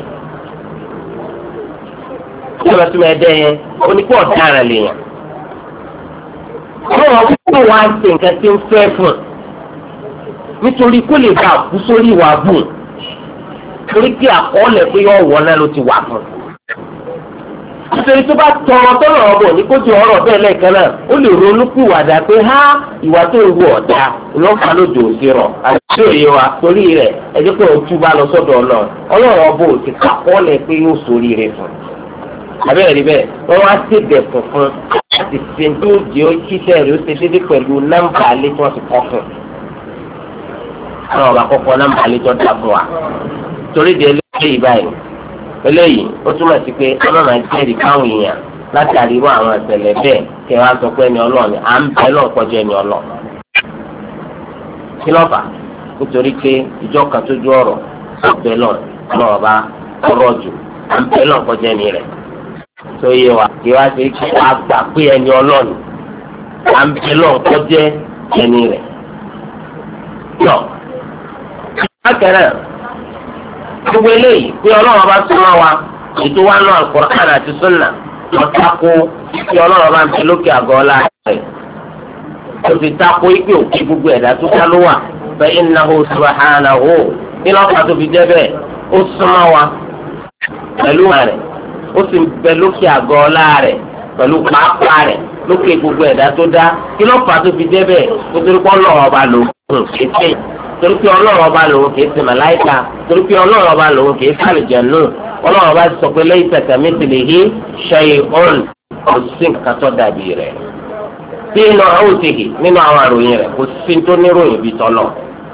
ìjọba tí mo ẹdẹ yẹn onípò ọ̀daràn lèèyàn. ọlọ́wọ́ kó wá ń ṣe nǹkan tí ń fẹ́ fún un nítorí kó lè bá àkú sórí ìwà bùn torí kí àkọọ́lẹ̀ pé yọ wọ̀ náà ló ti wà fún un. nítorí tó bá tọrọ tọrọ ọbọ ní kó ti ọ̀rọ̀ bẹ́ẹ̀ lẹ́ẹ̀kan náà ó lè ronú pìwàdà pé ìwà tó ń wù ọ̀dà lọ́fà lójó òsì rọ̀ àti òye wa torí rẹ̀ ẹ jẹ́ pé òtún bá lọ sọ́dọ̀ ọlọ́run ọbọ òsì kàkọọ́lẹ̀ pé yóò sórí rẹ̀ fún un. àbẹ́rẹ́ rí bẹ́ẹ̀ wọ́n wá ṣèbẹ̀ funfun láti ṣe tó jẹ́ kíṣẹ́ rẹ̀ ó ṣe déédéé pẹ̀lú nọ́mbà alẹ́ tí wọ́n ti kọ́ fún un. àwọn ọba kọ́kọ́ nọ́mbà alẹ́ tó dá fún wa torí di eléyìí báyìí eléyìí ó túmọ̀ sí pé ọmọ máa jẹ́rìí káwọn èèyàn láti àríwá àwọn ìṣẹ̀lẹ̀ bẹ́ẹ̀ kí wọ́n á sọ pé ẹni ọlọ́ọ̀ni à ń bẹ lọ́ọ̀ kọjá ẹni ọlọ́ọ̀. kí ló fà nítorí pé ìjọ kan tó ju ọ̀rọ̀ ọ̀bẹ lọ́ọ̀ bá ọ̀rọ̀ jù à ń bẹ lọ́ọ̀ kọjá ẹni rẹ̀ tó yé wa kí wọ́n á ṣe kí wọ́n á gbà pé ẹni ọlọ́ọ̀ni à ń bẹ lọ́ọ̀ kọjá ẹni rẹ̀. yọ bákẹ́rẹ́ gbogbo eléyìí pé ọlọ́run bá súnmọ́ wa ètò wa náà Al-Qur'an àti Sunnah ọ̀tako pé ọlọ́run bá ń bẹ lókè àgọ́ ọ̀la rẹ̀ ó fi tako ipe òkè gbogbo ẹ̀dá tó ká ló wà fa innahu subhanahu nínú ọ̀pá tó fi jẹ́ bẹ́ẹ̀ ó súnmọ́ wa pẹ̀lú rẹ̀ ó sì ń bẹ lókè àgọ́ ọ̀la rẹ̀ pẹ̀lú pàápàá rẹ̀ lókè gbogbo ẹ̀dá tó dá nínú ọ̀pá tó fi jẹ́ bẹ́ẹ̀ nítorí pé ọlọ́run ọba ló ń kété torí pé ọlọ́run ọba lòun kìí ṣe màláìka torí pé ọlọ́run ọba lòun kìí ṣe àlùjànnú ọlọ́run ọba ti sọ pé laysa kamithlihi shay'un kò sí nǹkan tó dàbí rẹ̀ bí inú àwọn òtẹ̀kì nínú àwọn àròyìn rẹ̀ kò sí tó ní ròyìn bí tọ́lọ̀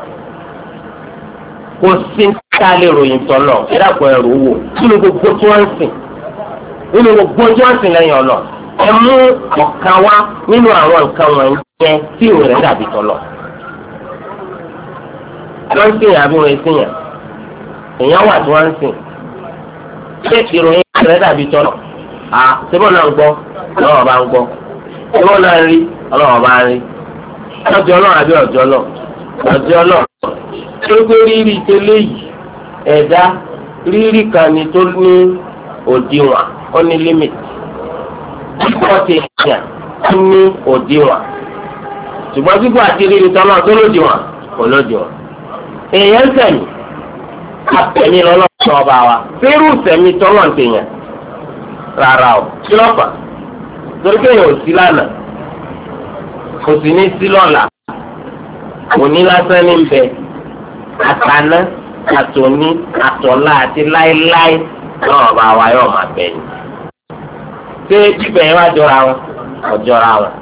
kò sí tá a lè ròyìn tọ́lọ̀ ẹ dàpọ̀ ẹrù wò nínú gbogbo tí wọ́n ń sìn nínú gbogbo tí wọ́n ń sìn lẹ́yìn ọlọ́ ẹ mú ọ̀kan wá nínú àwọn nǹkan wọ̀nyẹn tí ò rẹ̀ dàbí tọ́lọ̀ wọ́n ń sìn àbí wọ́n ń sìn yàn èèyàn wà tí wọ́n ń sìn ṣé ìròyìn rẹ̀ dàbí tọ́lọ̀ ṣébọ̀ náà ń gbọ́ ọlọ́wọ́ bá ń gbọ́ ṣébọ̀ náà ń rí ọlọ́wọ́ bá ń rí ọjọ́ náà àbí ọjọ́ náà ọjọ́ náà ṣé pé rírì tẹ́lẹ̀ yìí ẹ̀dá rírì kan ni tó ní òdiwọ̀n ó ní límìtì kíkọ́ ti yàn ó ní òdiwọ̀n ṣùgbọ́n kíkọ́ àti rírì tọ́lọ̀ tó lòdìwọ̀n kò lòdìwọ̀n èèyàn sẹ̀mí àtẹ̀mí lọ́lọ́sọ ọba wa fẹ́rù sẹ̀mí tọ́lọ̀ ń tèèyàn rárá o kí ló fà torí kéèyàn ò sí lánàá kò sì ní sí lọ́la kò ní lásán ní bẹ àtàná àtòní àtọ̀lá àti láéláé náà ọba wa yóò máa bẹ̀ ni ṣé bíbẹ̀ yẹn wá jọra wọn ọ̀jọra wọn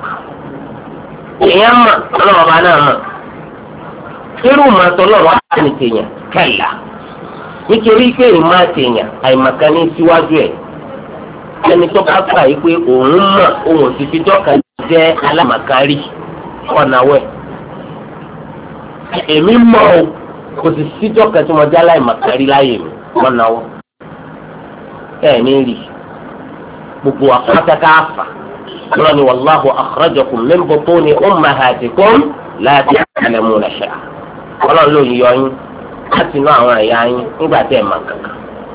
èèyàn mọ̀ ọlọ́ọ̀ba náà mọ̀ irú màtọ́ náà wà á ní tèèyàn kẹlà nítorí pé ìmọ̀ àtèèyàn àìmọ̀kan ní síwájú ẹ̀ ẹni tó bá gbà yìí pé òun mọ̀ òun sì fi dọ́kà jẹ́ alámàkárí ọ̀nàwẹ̀ èmi mọ̀ o kò sì síjọ́ kan tí mo já láì màkàrí láyè mi wọ́n náwó ẹ̀ ní rí gbogbo àpátákà àfà lọ́ni wàlláhu akhrajakum min butuni ummahatikum la ta'lamuna shay'an ọlọ́run ló yọ yín láti inú àwọn ẹ̀yà yín nígbà tí ẹ̀ máa kankan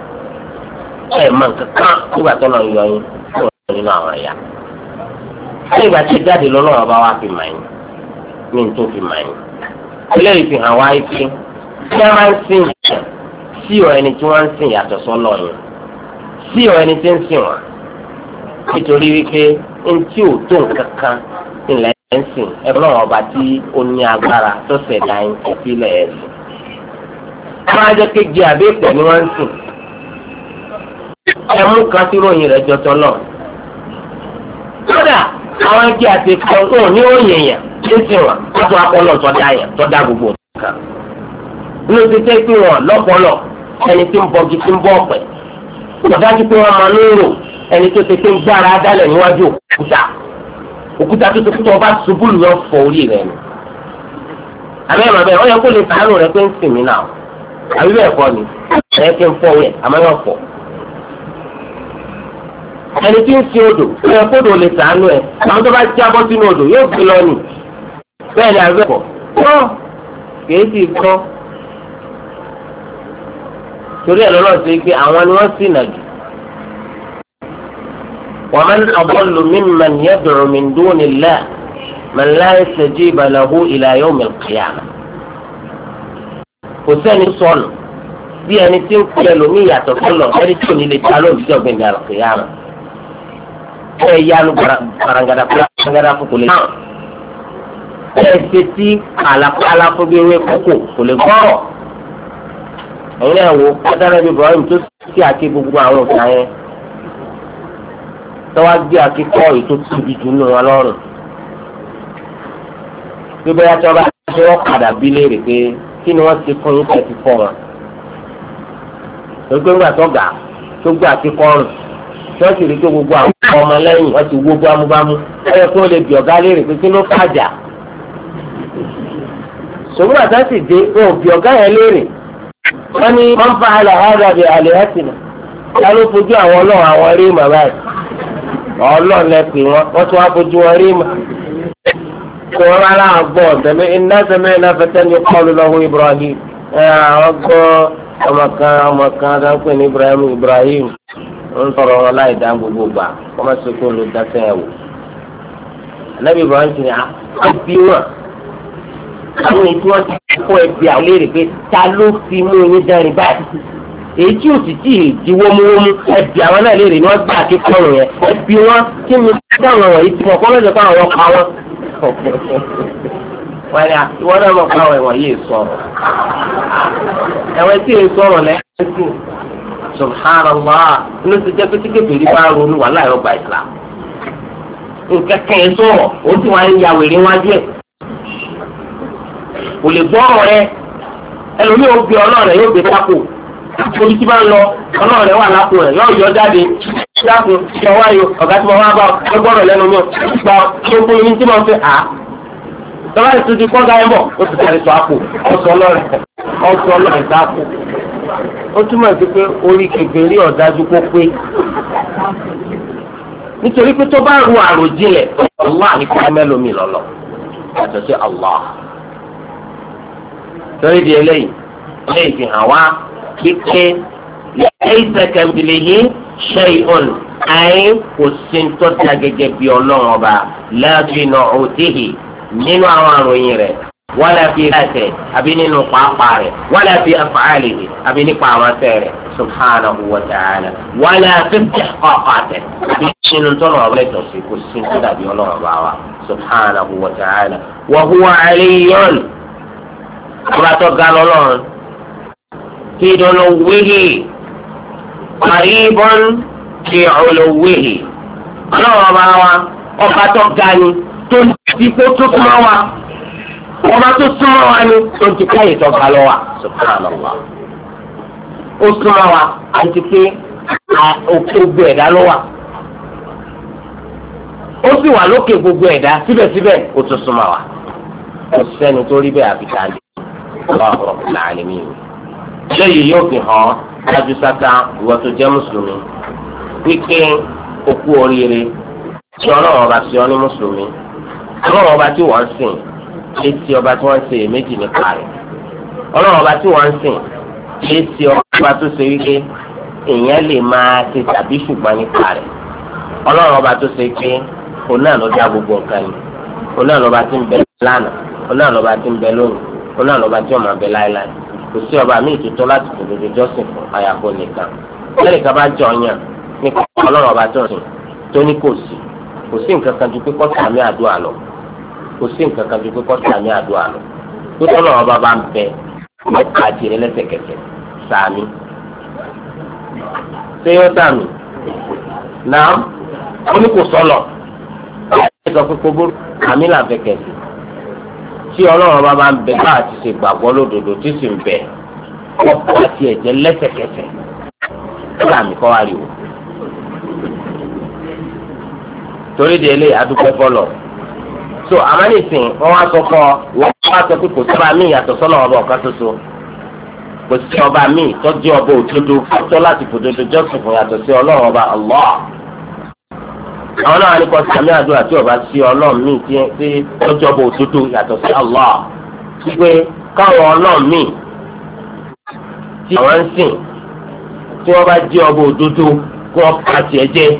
nígbà tó lọ́n yọ yín kúrò nínú àwọn ẹ̀yà. nígbà tí jáde lọ́lọ́run bá wá fi mà yín ní tó fi mà yín. eléyìí fi hàn wá pé kí wọ́n máa ń sìn yàn sí ọ̀ ẹni tí wọ́n ń sìn yàtọ̀ sọ́lọ́ yín sí ọ̀ ẹni tí ń sìn wọ́n nítorí wípé ntí ò tó nǹkan kan ilẹ̀ ń sìn ẹ̀fọ́ ọba tí ó ní agbára tó ṣẹ̀dá yín sílẹ̀ ẹ̀sìn. wọ́n á jẹ́ kéje àbẹ́pẹ̀ ni wọ́n ń sìn. ẹ̀mú kan tí ròyìn rẹ̀ jọtọ̀ náà. kódà àwọn ẹgbẹ́ àti ẹ̀kọ́ ní òyìn yẹn ń sìn wọ́n wọ́n tún akọ́lọ̀ tọ́da yẹn tọ́da gbogbo nǹkan. inú ti tẹ́ pé wọ́n lọ́pọ̀lọ́ ẹni tí ń bọ́gi tí ń bọ́ ọ̀pẹ̀. ìdájú pé wọ́n máa ń rò ẹni tó ti pé ń gbára dálẹ̀ níwájú òkúta tó ti kú tó ọba ṣubú lù yọ fọ orí rẹ̀ ni. àbẹ́ màbẹ́ ọ yẹ kó lè sàánù rẹ pé ń sìn mí náà àbí bẹ́ẹ̀ kọ́ ni ẹ̀ kí n fọ yẹ àmọ́ yọ fọ. ẹni tí ń sin odò ó yẹ kódò lè sàánù ẹ̀ àwọn tó bá jábọ́ sínú odò yóò gbé lọ nì. bẹ́ẹ̀ ni àbí bẹ́ẹ̀ kọ́ tọ́ kìí sì gbọ́. torí ẹ̀ lọ́lọ́ sí pé àwọn ni wọ́n sì nà jù. ومن أضل ممن يدعو من دون الله من لا يستجيب له إلى يوم القيامة. kò sẹ́ni sọnù bí ẹni tí ń pè lómi yàtọ̀ sọ́lọ̀ ẹni tí ò ní lè ta lóòótọ́ tí ọ̀gbìn ní àlùkìyàmà. ẹ yánu garangada fún kò lè náà. ẹ ṣe tí àlàfo bí ewé kókò kò lè gbọ́rọ̀. ẹ̀yin náà wo pátánábí Ibrahim tó ti àti gbogbo àwọn òkè yẹn. tọ́wá gbé akíkọ́ èyí tó tóbi jù nù wọn lọ́rùn. bí bóyá tí wọ́n bá ṣe wọ́n padà bí léèrè pé kí ni wọ́n ti fún yín tẹ́ ti fọ́ wọn. lóògbé ńgbà tó gà tó gbé akíkọ́ rùn tí wọ́n sì rí pé gbogbo àwọn ọmọ lẹ́yìn wọ́n ti wó bámúbámú ẹ̀yẹ kí wọ́n lè bí ọ̀gá léèrè pé kí ló fàjà. sòwúrò àtàtì dé wọn ò bí ọ̀gá yẹn léèrè. wọ́n ní wọ́n fa àlàáhàdà àlẹ́ ẹ̀sìn náà ló fojú àwọn ọlọ́run àwọn eré màmá yìí. ọlọ́run lẹ pè wọ́n tún wá fojú wọn rí mà. kí wọ́n rárá gbọ́ tẹ̀mí iná tẹ̀mí iná fẹ́tẹ́ ní kọ́ọ̀lù lọ́wọ́ Ibrahim. àwọn gbọ́ ọmọ kan tó ń pè ní Ibrahim ń sọ̀rọ̀ wọn láì dá gbogbo gbà wọ́n máa ṣe kó ló dá sẹ́yìn wò. Ànábì Ibrahim ti ní àbí wọn. àwọn èyí tí wọ́n ti kó ẹbí àwọn léèrè pé ta ló fi mú yín dẹ́rìn báyìí. èyí tí o sì tí ì di wómúwómú ẹbí àwọn náà léèrè ni wọ́n gbà kíkọrùn yẹn ẹbí wọn kí ni dáhùn wọ̀nyí tí wọn kọ́ lọ́jọ́ pé àwọn pa wọn. wọ́n ní ìwọ náà mọ̀ pé àwọn ẹ̀wọ̀n yìí sọ̀rọ̀ ẹ̀wọ̀n tí yìí sọ̀rọ̀ lẹ́yìn subhanallah ló ti jẹ́ pé tí kébèrè bá ronú wà láyọ̀ gba Islam. nǹkan kẹ́hìn sọ̀rọ̀ ó sì wá ń ya wèrè wájú ẹ̀ kò lè gbọ́rọ̀ rẹ ẹlòmíì ó gbé ọlọ́rẹ̀ yóò gbé pákó orí tí bá ń lọ ọlọ́run rẹ̀ wà lápò rẹ̀ yóò yọ jáde dákun ṣe ọwọ́ ayò ọ̀gá tí mo wá bá ọ gbọ́dọ̀ lẹ́nu mi gba tó fún yín tí mo fi hà á. tọ́lá ètò ti kọ́ńtà ẹ̀ bọ̀ ó ti tẹ̀lé tó àpò ọ̀sọ̀ ọlọ́rẹ̀ sáàpò. ó túmọ̀ sí pé orí kékeré ọ̀dájú kó pé nítorí pé tó bá ru àròjinlẹ̀ Allah àníkọ́ mẹ́lòmí lọ́lọ́ yàtọ̀ sí Allah. torí di eléyìí fi hàn wá kíkẹ́ laysa kamithlihi shay'un àyè kò sí ń tọ́ta gẹ́gẹ́ bí ọlọ́run ọba la fi nu'utihi nínú àwọn àròyìn rẹ̀ wala fi dhatihi àbí nínú pàápàá rẹ̀ wala fi af'alihi àbí nípa àwọn afẹ́ rẹ̀ subhanahu wa ta'ala wala fi istihqaqatihi àbí nínú tọ́nà ọ̀rẹ́ tọ̀sí kò sí ń tọ́ta bí ọlọ́run ọba wa subhanahu wa ta'ala wa huwa aliyyun ọba tó ga lọ́lọ́run. في دنوه قريب في علوه ọlọ́run ọba wa ọba tó ga ni tó ti kó tó súnmọ́ wa ọba tó súnmọ́ wa ni tó ti káyè tó ga lọ wa subhanallah ó súnmọ́ wa àti pé òkè gbogbo ẹ̀dá ló wà ó sì wà lókè gbogbo ẹ̀dá síbẹ̀síbẹ̀ ó tún súnmọ́ wa kò sẹ́ni tó rí bẹ́ẹ̀ àfi ká lè Allahu Rabbil Alamin. Eléyìí yóò fi hàn dájú sáká ìwọ tó jẹ́ mùsùlùmí wípé òkú oríire tí ọlọ́run ọba sí ọ ní mùsùlùmí ọlọ́run ọba tí wọ́n ń sìn létí ọba tí wọ́n ń ṣe èméjì nípa rẹ̀ ọlọ́run ọba tí wọ́n ń sìn létí ọba tó ṣe wípé èèyàn lè máa ṣe tàbí ṣùgbọ́n nípa rẹ̀ ọlọ́run ọba tó ṣe pé òun náà ló dá gbogbo nǹkan ni òun náà lọ́ba tí ń bẹ lánàá òun náà lọ́ba tí ń bẹ lónìí òun náà lọ́ba tí ó máa bẹ láéláé kò sí ọba míì tuntun láti fòdodo jọ́sìn fún àyàfó nìkan lẹ́nìkan bá jọ yàn nípa ọlọ́run ọba tó ń sìn tó ní kò sí nǹkan kan ju pé kọ́ sàmì àdúrà lọ kò sí nǹkan kan ju pé kọ́ sàmì àdúrà lọ tó tọ́lọ̀ ọba bá ń bẹ ọkà àtìrẹ lẹ́sẹ̀kẹsẹ̀ sàmì ṣé yóò sàmì náà ó ní kò sọ̀lọ̀ ẹ̀ sọ pé kóbó àmì là ń fẹ́ kẹ̀sì tí ọlọ́run ọba bá ń bẹ bá àti ṣe gbàgbọ́ lódodo tí sì ń bẹ ọkọ̀ àti ẹ̀jẹ̀ lẹ́sẹ̀kẹsẹ̀ sàmì kọ́ wá rí o. torí de ilé adúpẹ́ fọlọ̀ so amánìsìn wọn wá sọ fọ wọn wá sọ pé kò sábà míì yàtọ̀ sọ́nà ọba ọ̀kan ṣoṣo kò sí ọba míì tọ́jú ọba òdodo fọ́tọ́ láti fòdodo jọ́sìn fún yàtọ̀ sí ọlọ́run ọba Allah àwọn náà ní kò sàmì àdúrà tí ọba sí ọlọ́run míì tí tọ́jú ọba òdodo yàtọ̀ sí Allah wípé káwọn ọlọ́run míì tí àwọn ń sìn tí wọ́n bá jẹ́ ọba òdodo kó ọba tiẹ̀ jẹ́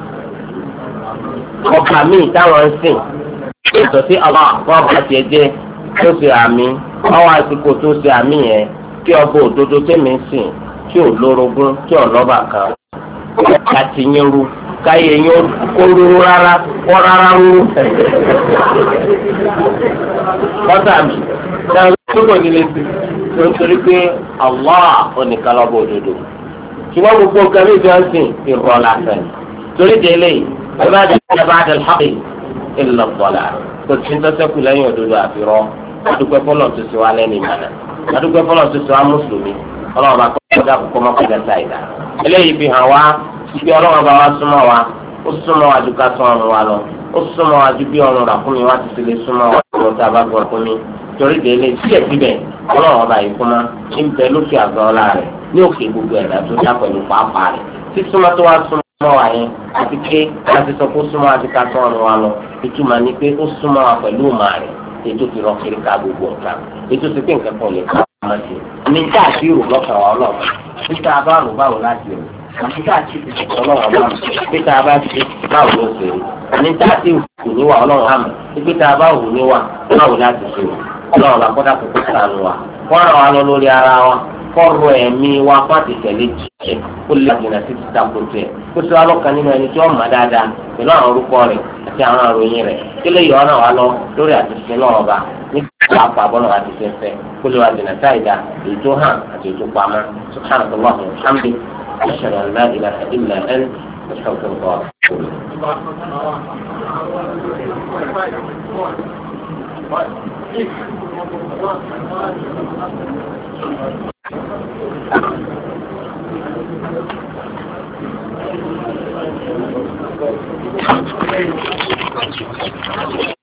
ọba míì táwọn ń sìn ètò sí àwọn ọba tiẹ̀ jẹ́ tó ṣe àmì ọwọ́ àsìkò tó ṣe àmì yẹn kí ọba òdodo tẹ̀mí ń sìn tí ò lórogún tí ò lọ́ba kan láti yín rú káyé yín kó rúru rárá kó rárá rúru. Bọ́sàmì náà tó kò nílé sí nítorí pé Allah onìkan lọ́ba òdodo ṣùgbọ́n gbogbo nǹkan ní ìjọ ń sìn ìrọ̀ lásán torí délé ìbá dé bá dé lọ́ọ̀kì ìlọ bọ̀là kò sí ń tọ́sẹ́kù lẹ́yìn òdodo àfirọ́ adúpẹ́ fọlọ́ tó ṣe wá lẹ́nu ìmọ̀nà adúpẹ́ fọlọ́ tó ṣe wá mùsùlùmí ọlọ́run bá kọ́kọ́ kókó má kọjá sáìdá eléyìí fi hàn wá ibi ọlọ́run bá wá súnmọ́ wa ó súnmọ́ wa ju ká sọ ọrùn wa lọ ó súnmọ́ wa ju bí ọrùn rà fún mi wá ti ṣe lè súnmọ́ wa lọ tá a bá gbọ́ fún mi torí délé síbẹ̀síbẹ̀ ọlọ́run ọba yìí fún ma ń bẹ lókè àgọ́ ọlá rẹ̀ ní òkè gbogbo ẹ̀dá tó dá pẹ̀lú pàápàá rẹ̀ tí súnmọ́ tó wá súnmọ́ wa yẹn àti pé láti sọ pé ó súnmọ́ àti ká sọ ọrùn wa lọ ìtumọ̀ ni pé ó súnmọ́ wa pẹ̀lú ìmọ̀ rẹ̀ ètò ti rọ kiri ká gbogbo nǹkan ètò ti pé nǹkan kan lè ká ọmọ sí i ní ká àti ìrò lọ́kàn wa ọlọ́run níta bá rò báwo láti rò àti ká àti ìrò ọlọ́run bá rò níta bá ti báwo ló ṣe rí níta àti ìrò níwà ọlọ́run àmọ́ níta bá wù níwà báwo láti ṣe rò ọlọ́run bá kọ́dà kókó sànù wa wọ́n ràn wá lọ lórí ara wa kọ́rọ̀ ẹ̀mí wa pàtì tẹ̀lé jẹ́ kó lè gbìnà sí títa kó tẹ̀ kó sọ alọ́kan nínú ẹni tí wọ́n mọ̀ dáadáa pẹ̀lú àwọn orúkọ rẹ̀ àti àwọn àròyìn rẹ̀ kí lè yọ ọ́ náà wá lọ lórí àtúnṣe náà ọba nígbà àpapọ̀ àti fẹ́fẹ́ kó lè wá gbìnà sáìdá èyí tó hàn àti èyí tó pamọ́ subhanallahi walhamdi ashhadu an la ilaha illa anta astaghfiruka wa atubu ilayk.